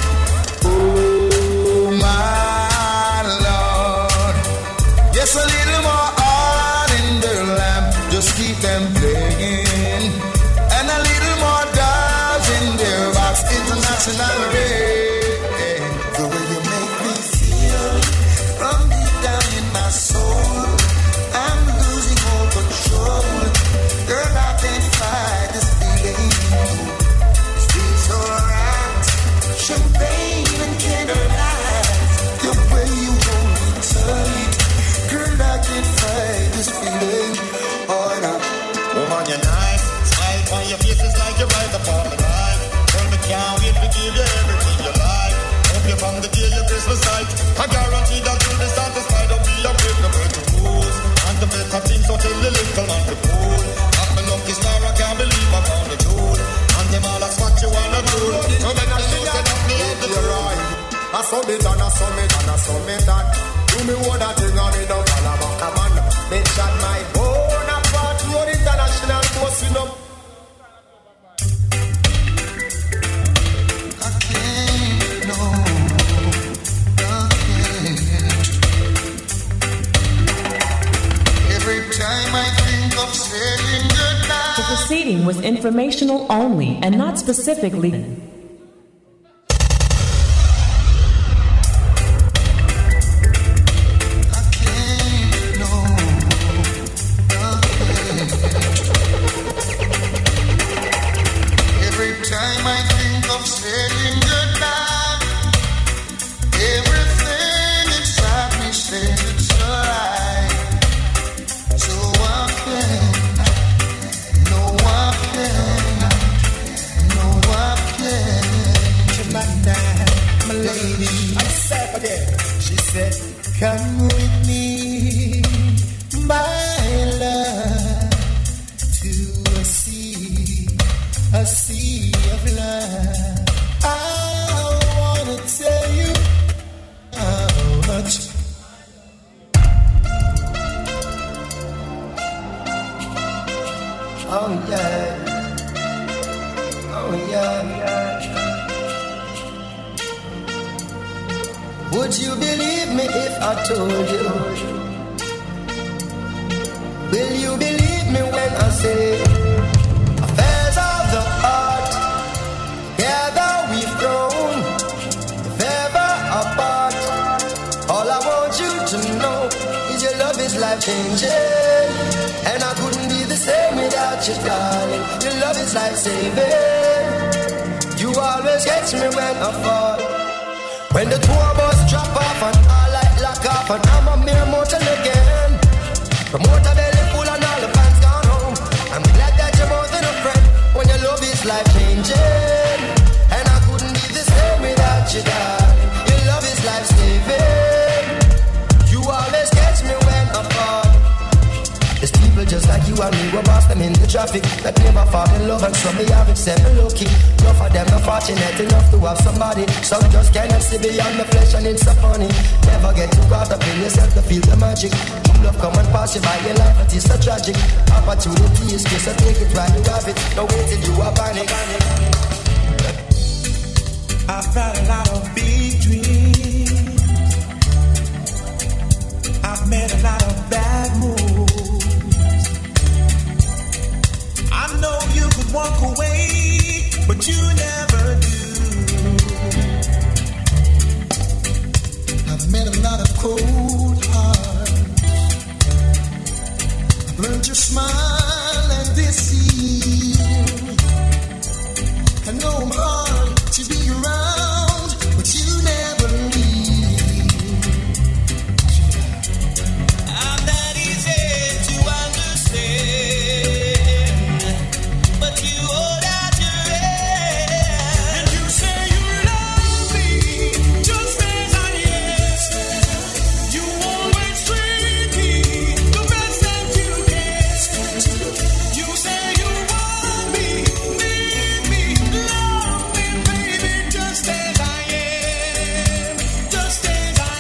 Speaker 7: Oh my Lord. Yes, a little more oil in their lamp. Just keep them playing. And a little more dollars in their box. International rain. The way you make me feel from deep down in my soul, I'm losing all control. Girl, I can't fight this feeling. It feels so right. Champagne and candlelight. The way you hold me tight. Girl, I can't fight this feeling. Oh, no.
Speaker 13: Woman, you're nice. Smile on your face is like you're right upon the line. Tell me, can't wait to give you everything you like. Hope you found the day your Christmas night. I guarantee that you'll be satisfied. Don't be afraid to break the rules. And the better things, so tell the little man to pull. Got me lucky star, I can't believe I found a jewel. And them all ask what you wanna do. So make a thing that me up the right.
Speaker 14: I saw me done, I saw me done, I saw me done. Do me what I think on me don't fall about, come on. Mention my own apart, Road International, bossing up.
Speaker 7: I can't, no, I can't. Every time I think of saying goodnight.
Speaker 15: The proceeding was informational only and not specifically.
Speaker 7: Every time I think of saying goodnight, everything inside me says it's alright.
Speaker 3: said, come with me, my love, to a sea of love. I wanna tell you how much. Oh yeah, oh yeah. Would you believe me if I told you? Will you believe me when I say affairs of the heart, together we've grown, if ever apart. All I want you to know is your love is life-changing, and I couldn't be the same without you, darling. Your love is life-saving. You always catch me when I fall. When the tour bus drop off and all light lock off, and I'm a mere mortal again. Promoter belly full and all the fans gone home. I'm glad that you're more than a friend. When your love is life-changing, and I couldn't be the same without you, darling. Your love is life-saving. You always catch me when I fall. There's people just like you and me who pass them in the traffic that never fall in love, and some me have it set me lucky. Enough of them are fortunate enough to have somebody. Some just cannot see beyond the flesh, and it's so funny. Never get too caught up in yourself to feel the magic. True love come and pass you by your life, but it's so tragic. Opportunity is just so take it while you have it. Don't wait till you are panic.
Speaker 16: I've had a lot of big dreams. I've made a lot of bad moves. I know you could walk away, but you never do.
Speaker 3: I've met a lot of cold hearts. I've learned to smile and deceive. I know I'm hard to be around, but you never leave.
Speaker 16: I'm not easy to understand, but you hold out your hand, and you say you love me just as I am. You always treat me the best that you can. You say you want me, need me, love me, baby, just as I am, just as I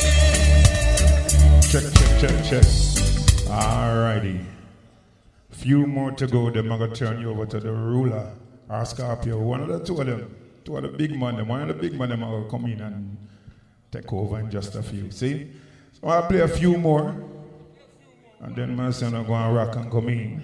Speaker 16: am.
Speaker 6: Check. Alrighty. Few more to go, then I'm going to turn you over to the ruler, or Scorpio. One of the two of them, the big man, one of the big men, I'm going to come in and take over in just a few. See? So I'll play a few more, and then my son will go and rock and come in.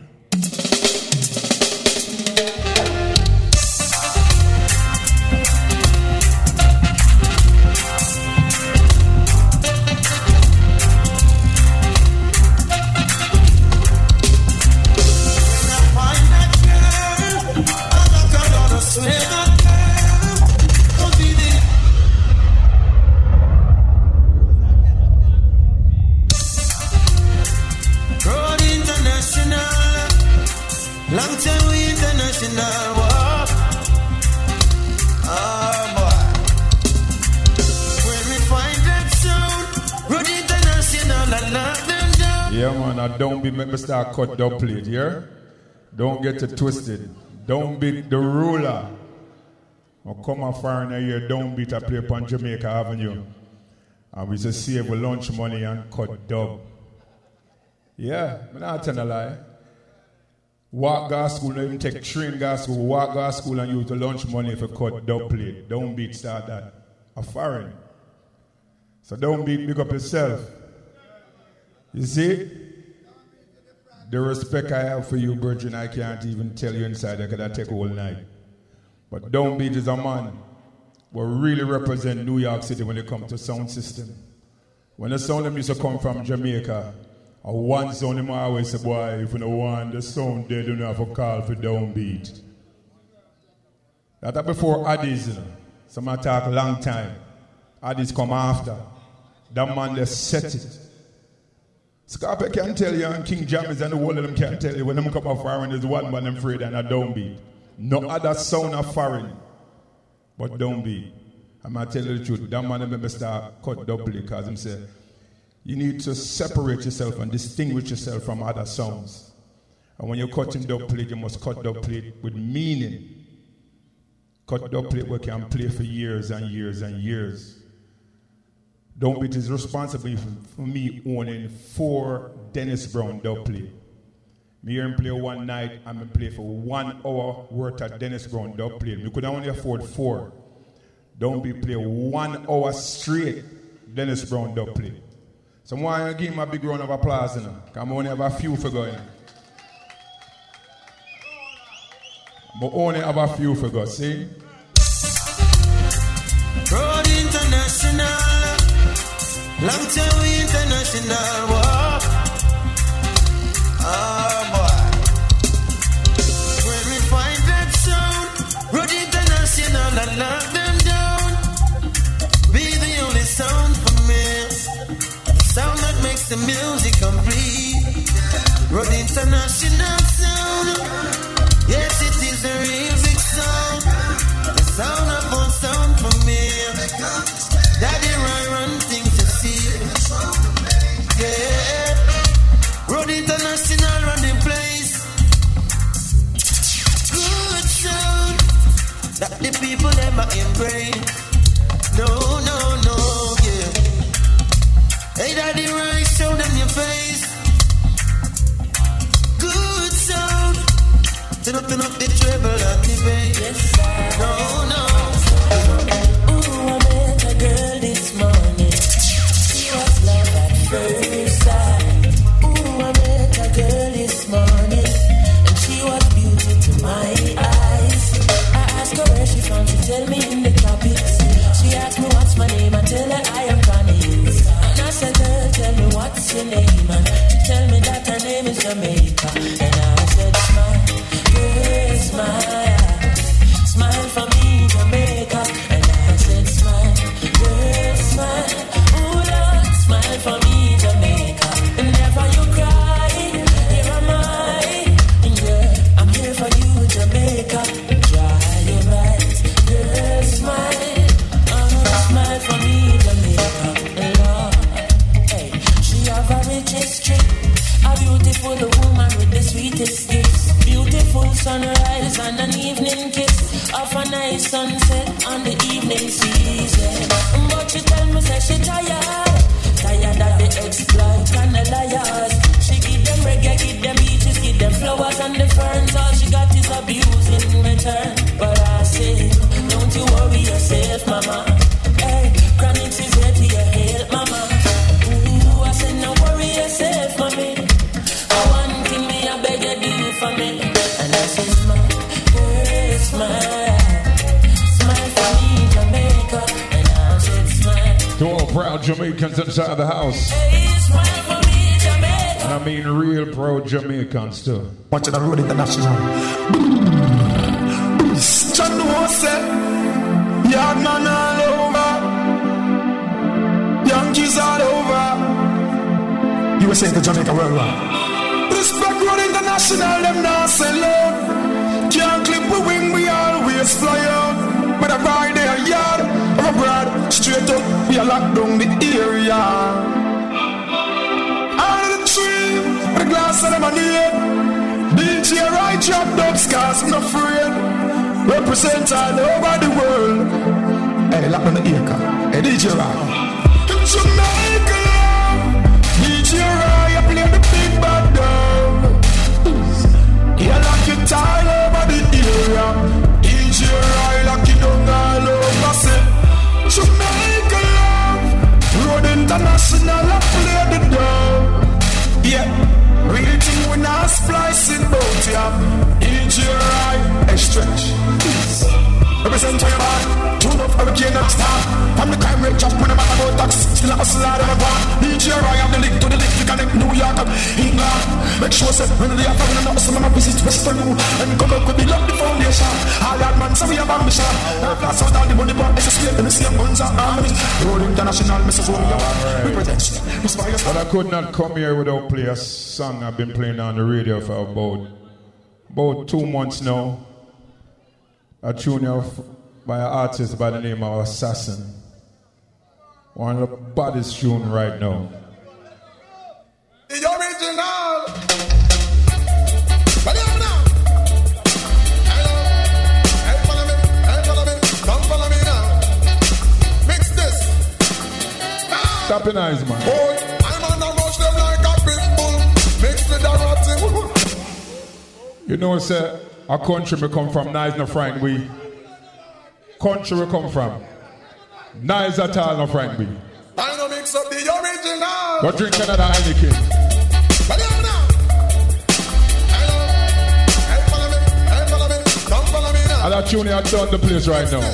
Speaker 16: Road International, long time we international war. Oh boy, when we find that sound, Road International and knock them down.
Speaker 6: Yeah, man, I don't be make me start cut dub plate, yeah? Don't get it twisted. Don't beat the ruler. Or come a foreigner here, don't beat a play upon Jamaica Avenue. And we just save lunch money and cut dub. Yeah, I'm not telling a lie. Walk gas school, not even take train gas school, walk gas school and use the lunch money for cut dub plate. Don't beat start that. A foreign. So don't beat, pick up yourself. You see? The respect I have for you, Virgin, I can't even tell you inside. I could take all night. But Don't Beat is a man who really represent New York City when it comes to sound system. When the sound used to come from Jamaica, one sound him always say, boy, if you don't want the sound dead, you don't have to call for Don't Beat. That before Addies, you know. Some talk long time. Addies come after. That man, they set it. Scorpio can tell you, and King Jammys and the whole of them can tell you, when them come up foreign, there's one man afraid and a Don't Beat. No other sound of foreign, but Don't Beat. I'm going to tell you the truth. That man made me start cut double because him say, you need to separate yourself and distinguish yourself from other sounds. And when you're cutting double plate, you must cut double plate with meaning. Cut double plate where you can play for years and years and years. Don't be responsible for me owning 4 Dennis Brown double plate. Me hear him play one night and me play for 1 hour worth of Dennis Brown double plate. Me could only afford 4. Don't be play 1 hour straight Dennis Brown double plate. So I want to give him a big round of applause now. Because I only have a few for going. I only have a few for God, see?
Speaker 16: Road International, long time we international walk. Oh boy, when we find that sound, Road International, I lock them down. Be the only sound for me, the sound that makes the music complete. Road International sound, yes it is a real big sound. The sound of one sound for me. Daddy run things to see. Yeah. Road International run the place. Good sound that the people never embrace. No, yeah. Hey Daddy Ryan, show them your face. Good sound. Turn up the treble and the bass. Yes, no. Ooh, I met a girl this morning. She was love at first sight. Ooh, I met a girl this morning, and she was beauty to my eyes. I asked her where she from, she tell me in the tropics. She asked me what's my name, I tell her I am Connie. And I said, girl, tell me what's your name, and she tell me that her name is Jamaica. And I said, smile. Smile for me, Jamaica. And I said, smile, girl, smile. Ooh, Lord, smile for me, Jamaica. And never you cry, here am I. Yeah, I'm here for you, Jamaica. Dry your eyes, girl, smile. Smile for me, Jamaica. Lord, hey, she have a rich history, a beautiful woman with the sweetest gifts. Beautiful sunrise and an evening kiss of a nice sunset on the evening season. But she tell me say she tired of the exploit and the liars. She give them reggae, give them beaches, give them flowers and the ferns. All she got is abuse in return. But I say, don't you worry yourself, mama. Hey, Chronixx is here to your help, mama. Ooh, I said, no worry yourself, mommy. One thing me, I beg you do for me. And I said, smile, girl, smile. Smile for me, Jamaica. And I said, smile.
Speaker 6: To all proud Jamaicans inside the house.
Speaker 16: Hey, smile for me, Jamaica.
Speaker 6: And I mean real proud Jamaicans too.
Speaker 11: Watching the Road International. John Joseph, young man all over. Yankees all over. USA to Jamaica worldwide. Respect Road International, them now sell out. Can't clip we wing, we always fly out. But I ride their yard, I'm abroad. Straight up, we are locked down the area. Out of the tree, with a glass of lemonade. DJ right drop dubs, cause I'm not afraid. Represent all over the world. Hey, lock on the ear car. Hey, DJ right. Jamaica, DJ right, I play the big bad dog. Yeah, lock it all over the area. DJ right, lock it down all over. Say, Jamaica love, Road International, I play the dog. Yeah, real thing we not splicing bout ya. DJ right, hey stretch. Represent your man, tune up, hurricane and stop. I'm the crime rate, just when I'm at about tax. Still a hustle out of a bar. DJ Roy, I'm the link to the link. You connect New York and England. Make sure say, when they are coming and hustle, I'm a visit Western New. And come up with the love the foundation. All that man, so we have ambition. Now blast out all the money, but it's a split. And the same guns and armies. Road International, Mrs. Romeo. Represents.
Speaker 6: But I could not come here without play a song I've been playing on the radio for about 2 months now. A tune by an artist by the name of Assassin. One of the baddest tune right now.
Speaker 14: The original. Believe it now. Hey, follow me. Hey, follow me. Come follow me now. Mix this.
Speaker 6: Stop your eyes, man.
Speaker 14: Boy, I'm on the rush them like a pit bull. Mix with the rotting.
Speaker 6: You know, sir, our country we come from, nice no friend we. Country we come from. Nice at all no friend we.
Speaker 14: I know mix up the original.
Speaker 6: Go drink another Heineken.
Speaker 14: Believe it now. Hey, follow me. Hey, follow me. Come follow me now.
Speaker 6: And that tune had done the place right now.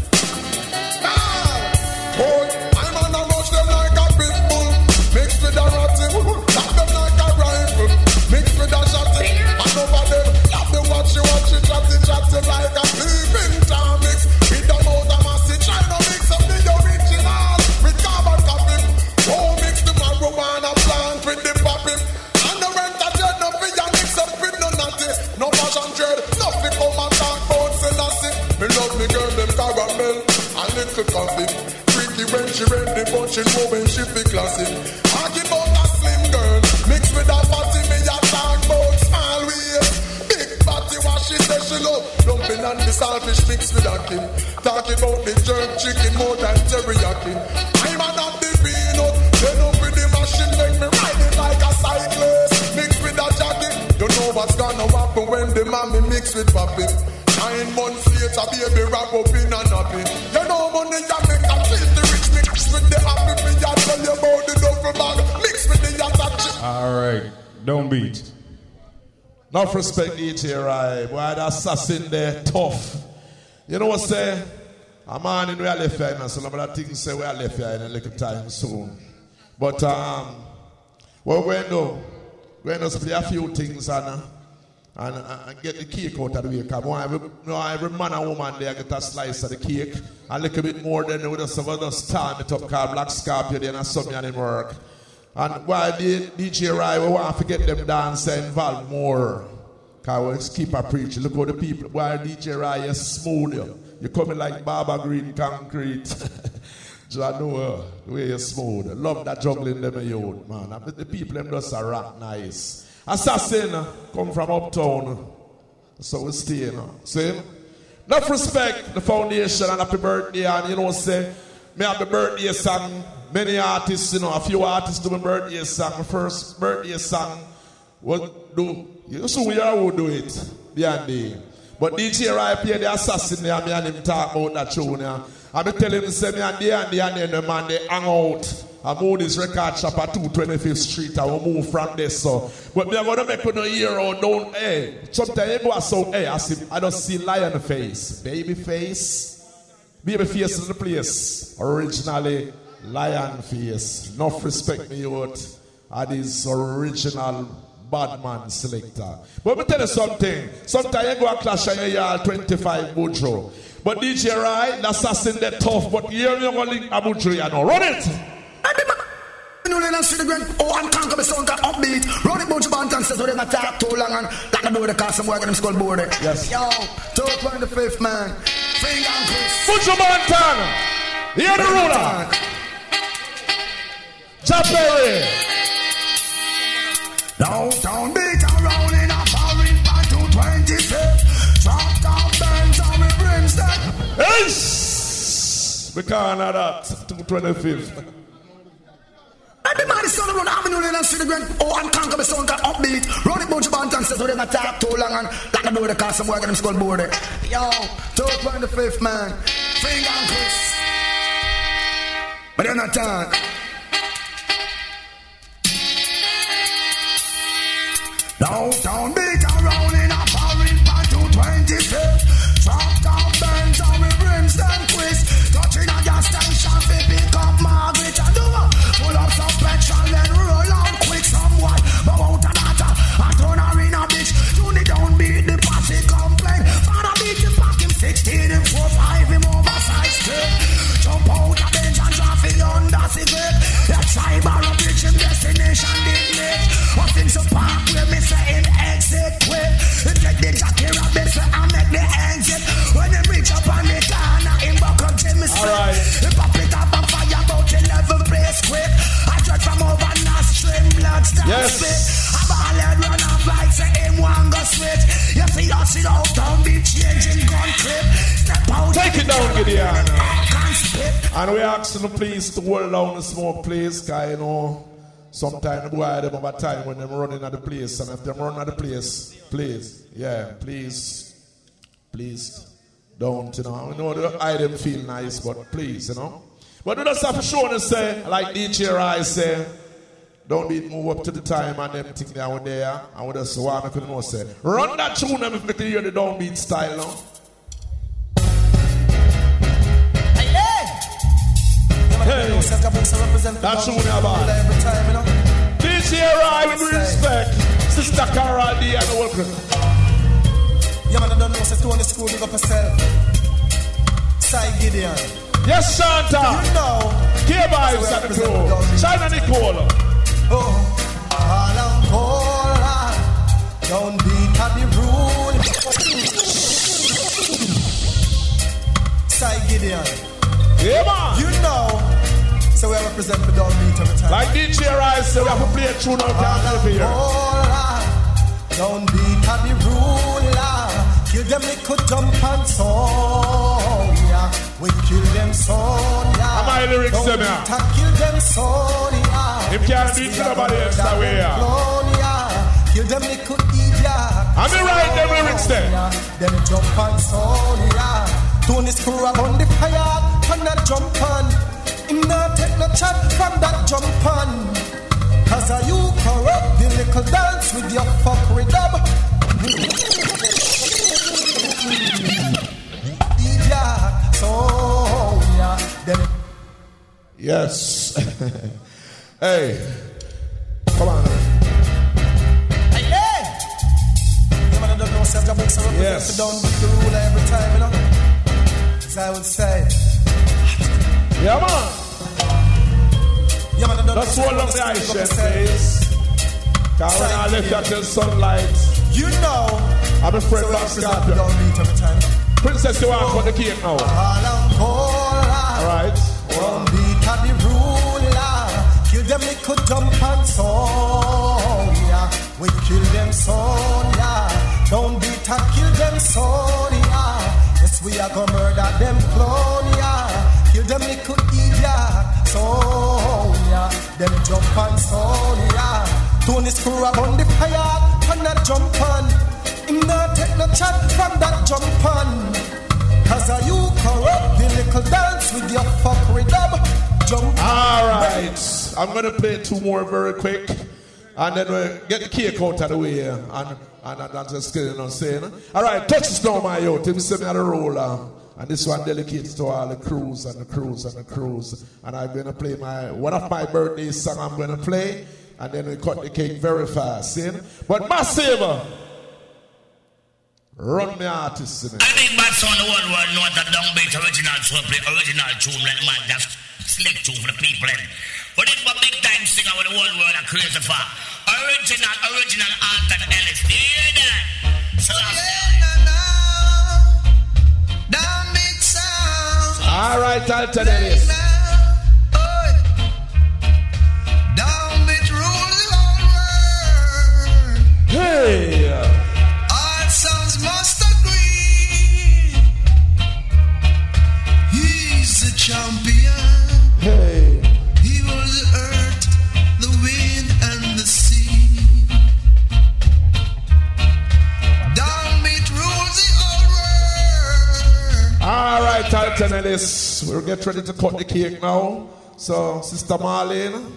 Speaker 14: Boy, I'm on the rush them like a pit bull. Mix with the rotting. Lock them like a rifle. Mix with the shotty. And over them, love the watch you chatty like a sleeping time mix. With the mouth of massive, try to mix up the original. With carbon copy. Oh, mix the marijuana plant with the popping. And the rent a dread, no fear mix up with no natty. No fashion dread, nothing come and talk about Selassie. Me love me girl, them caramel and little coffee. Freaky when she ready, but she know when she be classy. Talking about a slim girl, mixed with a fatty, me a talk about small waist. Big fatty, what she say she love. Dumpling and the saltfish mixed with a king. Talking about the jerk chicken more than teriyaki. I'm an up the peanut, then up with the machine, make me ride it like a cyclist. Mixed with a jacket, you know what's gonna happen when the mommy mix with papi. 9 months later, baby wrap up in a nappy. You know money you make a treat the rich mix with the happy. Me I tell you about the double bag mix with the yatta.
Speaker 6: Alright, don't beat.
Speaker 8: Enough respect DJ Rai. Boy, the assassin there, tough. You know what I say? A man in we are left here, so nobody things say we are left here in a little time soon. But what we're going to play a few things and get the cake out of the way. Because every man and woman there get a slice of the cake. A little bit more than we just have just time it up called Black Scorpio then and something in work. And while the DJ Rai, we want to get them dance and involve more. Because we keep a preaching. Look how the people, while DJ Rai is smooth. You're coming like Baba Green Concrete. So I know the way you're smooth. Love that juggling them youth, man. The people them just a rock nice. Assassin come from uptown. So we stay, you know. See? Enough respect the foundation and happy birthday. And you know, say, me have the birthday song. Many artists, you know, a few artists do my birthday song. My first birthday song what do you so we all would do it beyond the. But DJ Rai play the assassin there, me and him talk about that tune. I'm telling him, say me and the man, they hang out. I move this record shop at 225th Street. I will move from there, so. But me, I'm going to make no ear or don't, hey. Sometimes you go and so, hey, I don't see lion face. Baby face. Baby face in the place. Originally, lion face. Enough respect me, youth. And this original bad man selector. But let me tell you something. Sometimes you go and clash on your yard 25 Boudreaux. But DJ Rai, the assassin, they're tough. But here you're going to link a Boudreaux, you know. Run it!
Speaker 17: I'm can't sound that upbeat. Run it, bunch of bantan says, so they're not talk too long and like I do with the car, some work on them skull board.
Speaker 8: Yes.
Speaker 17: Yo, 225th man. Finger and Chris.
Speaker 8: Bunch of bantan. Hear the ruler. Chapere.
Speaker 17: Downtown beat around in a foreign by 225th. Drop down bands on me brings that.
Speaker 8: Yes. We can't have that. 225th.
Speaker 17: Everybody son around Avenue Lane and see the grand. I'm can't come sound that upbeat. Run it bunch of bantan says, so they're not talk too long and like I do with the car, some work on them skull board. Yo, 225th man. Finger and Chris. But they're not talk. Downtown beat around in a foreign by 225th. Drop down bands on me brims them Chris. Touching a gas station fi pick up Margaret and Duma. Pull up some petrol then roll on quick someone. But out a data and turn her in a bitch. Tune it down beat the posse complain. Father beat him back him 16 him 4-5 him oversized kid. Jump out a bench and traffic under cigarette. That cyber a bitch him destination didn't make. What's in some park where me say in
Speaker 6: Yes.
Speaker 17: A ball and run off like say him one go switch. You see us it out, don't be changing gun clip. Step out.
Speaker 6: Take it down, Gideon. And we ask them please to hold down the smoke, please, because you know, sometimes the boy them have a time when they're running at the place, and if they're running at the place, please, yeah, please, don't, you know. I know the item feel nice, but please, you know. But we just have to show them, say, like DJ Rai say, don't be move up to the time and them thing down there, and we just want to know, say, run that tune and if you can hear the downbeat style now. Hey, that's true, about DJ Rai with respect, Sister Carol D and the whole crew.
Speaker 11: Yeah, man, I don't know, say Tony School, big up yourself. Cy Gideon.
Speaker 6: Yes, Shanta.
Speaker 11: You know.
Speaker 6: K-Vibes at the crew. China Nicola.
Speaker 11: Oh, Alancola. Don't beat at the rule. Cy Gideon.
Speaker 6: Yeah, man.
Speaker 11: You know. So we represent the downbeat every time.
Speaker 6: Like DJ Rice, so we have to play a tune out of here.
Speaker 11: Don't beat at the ruler. Kill them, they could jump and Sonia. We kill them, Sonia.
Speaker 6: How my lyrics them here?
Speaker 11: Kill them, Sonia.
Speaker 6: If you can't do it to nobody else, that way here.
Speaker 11: Kill them, they could eat ya.
Speaker 6: I'm going to write them lyrics there.
Speaker 11: Them jump and Sonia. Tony screw up on the fire. And that jump on. Him not take no chat from that jump on. Cause are you corrupt the little dance with your fuckery dub? Yeah, so yeah.
Speaker 6: Yes. Hey. Come on.
Speaker 11: Hey! You man don't know self books are
Speaker 6: yes.
Speaker 11: Down the rule every time, you know? As I would say.
Speaker 6: Yeah, man.
Speaker 11: Yeah, man,
Speaker 6: that's what long the ice chef says. Because when I left out in sunlight,
Speaker 11: you know,
Speaker 6: I'm a friend of Scorpion. Princess, you want to the cake now? Alright.
Speaker 11: Don't beat at the ruler. Kill them, they could jump and Sonia. We kill them, Sonia. Don't beat at kill them, Sonia. Yes, we are gonna murder them, Clonia. Kill them, they could eat ya, Sonia. Them jump on Sonia. Tony screw up on the fire, and that jump on. Him not take no chat from that jump on. Cause are you corrupt the little dance with your fuckery dub? Jump.
Speaker 6: Alright, I'm gonna play two more very quick. And then we get the cake out of the way. And that's just kidding on saying. Alright, touch this down my out. Him send me on the roller. And this one dedicates to all the crews and the crews and the crews. And I'm going to play one of my birthday songs I'm going to play. And then we cut the cake very fast. See? But Massive, run the artist.
Speaker 18: I think bad sound the whole world know that downbeat original soul play original tune like man just select tune for the people. But it's a big time singer with the whole world are crazy for. Original Alton Ellis. Do you hear that? So
Speaker 17: downbeat sound.
Speaker 6: All right, Alton Ellis.
Speaker 17: Downbeat rules the whole world.
Speaker 6: Hey.
Speaker 17: All sounds must agree. He's the champion.
Speaker 6: Hey.
Speaker 17: He was the earth, the wind, and the sea. Downbeat rules the whole world.
Speaker 6: All right, Alton Ellis. We'll get ready to cut the cake now. So, Sister Marlene,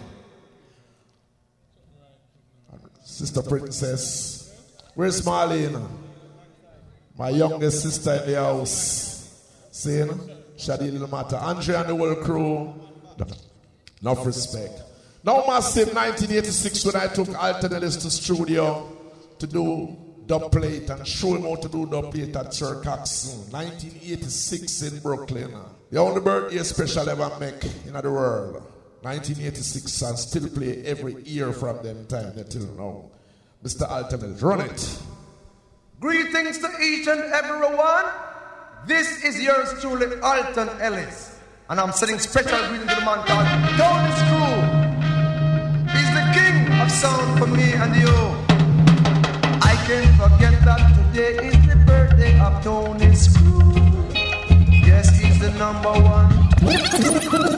Speaker 6: Sister Princess, where's Marlene? My youngest sister in the house. See, Shadi little matter. Andre and the whole crew. Enough respect. Now, Massive, 1986, when I took Alton Ellis to studio to do dub plate and show him how to do dub plate at Sir Coxsone. 1986 in Brooklyn. The only birthday special ever make in the world. 1986 and still play every year from them time until now. Mr. Alton Ellis, run it.
Speaker 10: Greetings to each and everyone. This is yours truly, Alton Ellis. And I'm sending special greetings to the man called Tony Screw. He's the king of of sound for me and you. I can't forget that today is the birthday of Tony Screw. Yes, he's the number one.